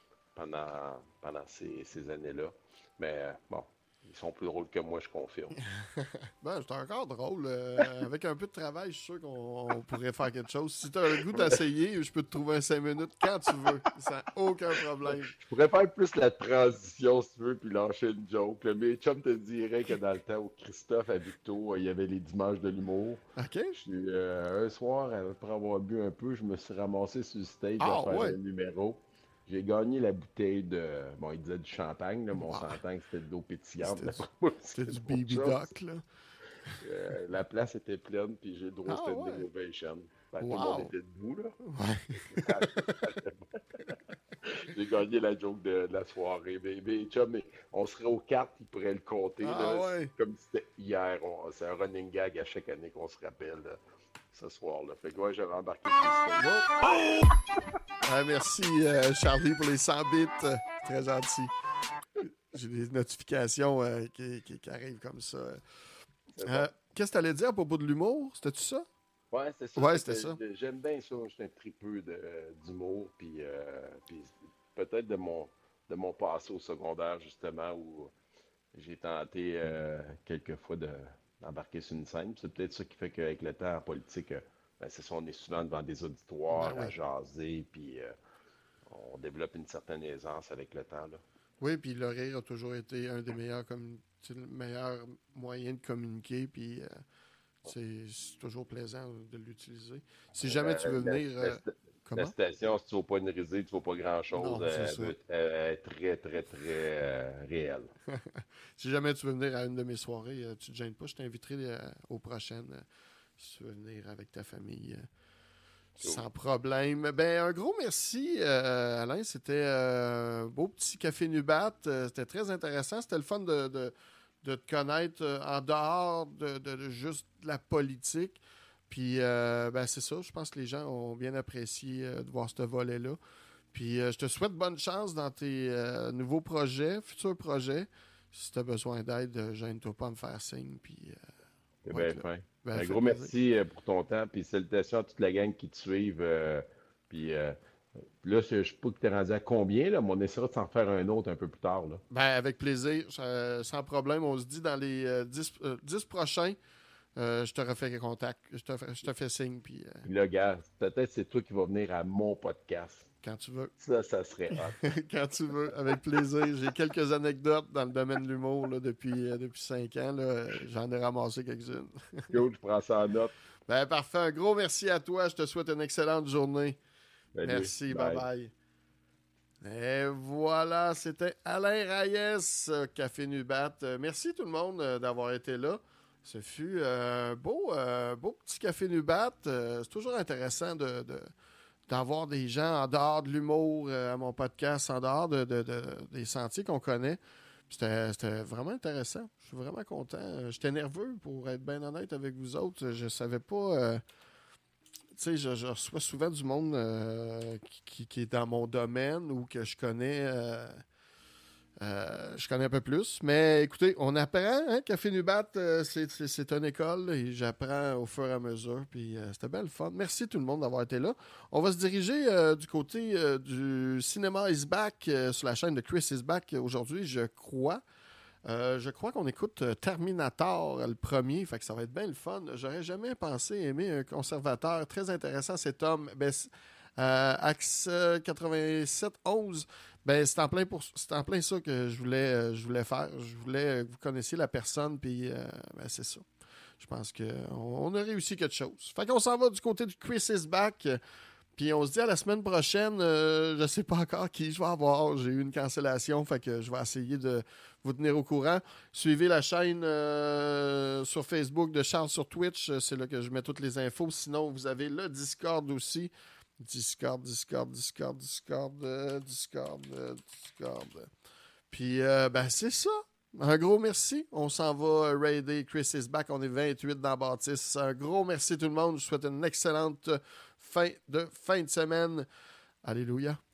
pendant ces années-là. Mais bon, ils sont plus drôles que moi, je confirme. Ben, c'est encore drôle. Avec un peu de travail, je suis sûr qu'on pourrait faire quelque chose. Si tu as le goût d'essayer, je peux te trouver un 5 minutes quand tu veux. Sans aucun problème. Je pourrais faire plus la transition, si tu veux, puis lâcher une joke, là. Mais chum te dirait que dans le temps où Christophe à Victo, il y avait les dimanches de l'humour. OK? Un soir, après avoir bu un peu, je me suis ramassé sur le stage à Ah faire ouais! un numéro. J'ai gagné la bouteille de. Bon, il disait du champagne, là, mais on Ouais. s'entend que c'était de l'eau pétillante. C'était Là, du, pour moi, c'était du c'était autre baby chose. doc, là. La place était pleine, puis j'ai le droit au Ah standing ouais! ovation. Ben, tout le monde Wow! était debout, là. Ouais. J'ai gagné la joke de la soirée. Mais, chum, mais on serait aux cartes, il pourrait le compter, Ah là, ouais! comme si c'était hier. C'est un running gag à chaque année qu'on se rappelle, là, ce soir-là. Fait que ouais, j'avais embarqué sur le stage. Ah, merci, Charlie, pour les 100 bits. Très gentil. J'ai des notifications qui arrivent comme ça. C'est bon. Qu'est-ce que tu allais dire à propos de l'humour? C'était-tu ça? Ouais, c'est ça. Ouais, C'est c'était ça. que j'aime bien ça. Je suis un tripeux d'humour, puis peut-être de mon passé au secondaire, justement, où j'ai tenté quelques fois d'embarquer sur une scène. C'est peut-être ça qui fait qu'avec le temps en politique, ben, c'est ça, on est souvent devant des Ben auditoires à oui. jaser, puis on développe une certaine aisance avec le temps, là. Oui, puis le rire a toujours été un des meilleurs, le meilleur moyen de communiquer, puis c'est toujours plaisant de l'utiliser. Si jamais tu veux venir... La comment? citation, si tu ne vas pas une risée, tu ne vas pas grand-chose, Non, c'est ça. elle est très, très, très réelle. Si jamais tu veux venir à une de mes soirées, tu te gênes pas, je t'inviterai aux prochaines, si tu veux venir avec ta famille. Cool. Sans problème. Ben, un gros merci, Alain. C'était un beau petit café Nubat. C'était très intéressant. C'était le fun de te connaître en dehors de juste la politique. Puis, ben, c'est ça. Je pense que les gens ont bien apprécié de voir ce volet-là. Puis, je te souhaite bonne chance dans tes nouveaux projets, futurs projets. Si tu as besoin d'aide, gêne-toi pas à me faire signe. Puis, C'est on va bien être là. fin. Ben, Un fait gros plaisir. merci pour ton temps, puis salutations à toute la gang qui te suivent. Puis là, je ne sais pas que tu es rendu à combien, là, mais on essaiera de s'en faire un autre un peu plus tard. Là. Ben, avec plaisir, sans problème. On se dit dans les 10 prochains, je te refais contact. Je te fais signe, puis Puis là, gars, peut-être c'est toi qui vas venir à mon podcast. quand tu veux. Ça serait hot. Quand tu veux, avec plaisir. J'ai quelques anecdotes dans le domaine de l'humour là, depuis 5 ans. Là. J'en ai ramassé quelques-unes. Cool, je prends ça en note. Ben, parfait. Un gros merci à toi. Je te souhaite une excellente journée. Salut, Merci. bye. Bye-bye. Et voilà, c'était Alain Reyes, Café Nubat. Merci tout le monde d'avoir été là. Ce fut un beau petit Café Nubat. C'est toujours intéressant d'avoir des gens en dehors de l'humour à mon podcast, en dehors des sentiers qu'on connaît. C'était vraiment intéressant. Je suis vraiment content. J'étais nerveux, pour être bien honnête avec vous autres. Je savais pas... tu sais, je reçois souvent du monde qui est dans mon domaine ou que je connais un peu plus. Mais écoutez, on apprend, hein, Café Nubat, c'est une école et j'apprends au fur et à mesure. Puis c'était bien le fun. Merci tout le monde d'avoir été là. On va se diriger du côté du Cinéma is Back sur la chaîne de Chris is Back aujourd'hui, je crois. Je crois qu'on écoute Terminator, le premier, fait que ça va être bien le fun. J'aurais jamais pensé aimer un conservateur très intéressant, cet homme. Ben, Axe 8711, ben, c'est en plein ça que je voulais faire. Je voulais que vous connaissiez la personne, puis ben, c'est ça. Je pense qu'on a réussi quelque chose. Fait qu'on s'en va du côté du Chris is Back. Puis on se dit à la semaine prochaine, je sais pas encore qui je vais avoir. J'ai eu une cancellation, fait que je vais essayer de vous tenir au courant. Suivez la chaîne sur Facebook de Charles sur Twitch. C'est là que je mets toutes les infos. Sinon, vous avez le Discord aussi. Discord. Puis, ben, c'est ça. Un gros merci. On s'en va raider Chris is Back. On est 28 dans Bâtisse. Un gros merci tout le monde. Je vous souhaite une excellente fin de semaine. Alléluia.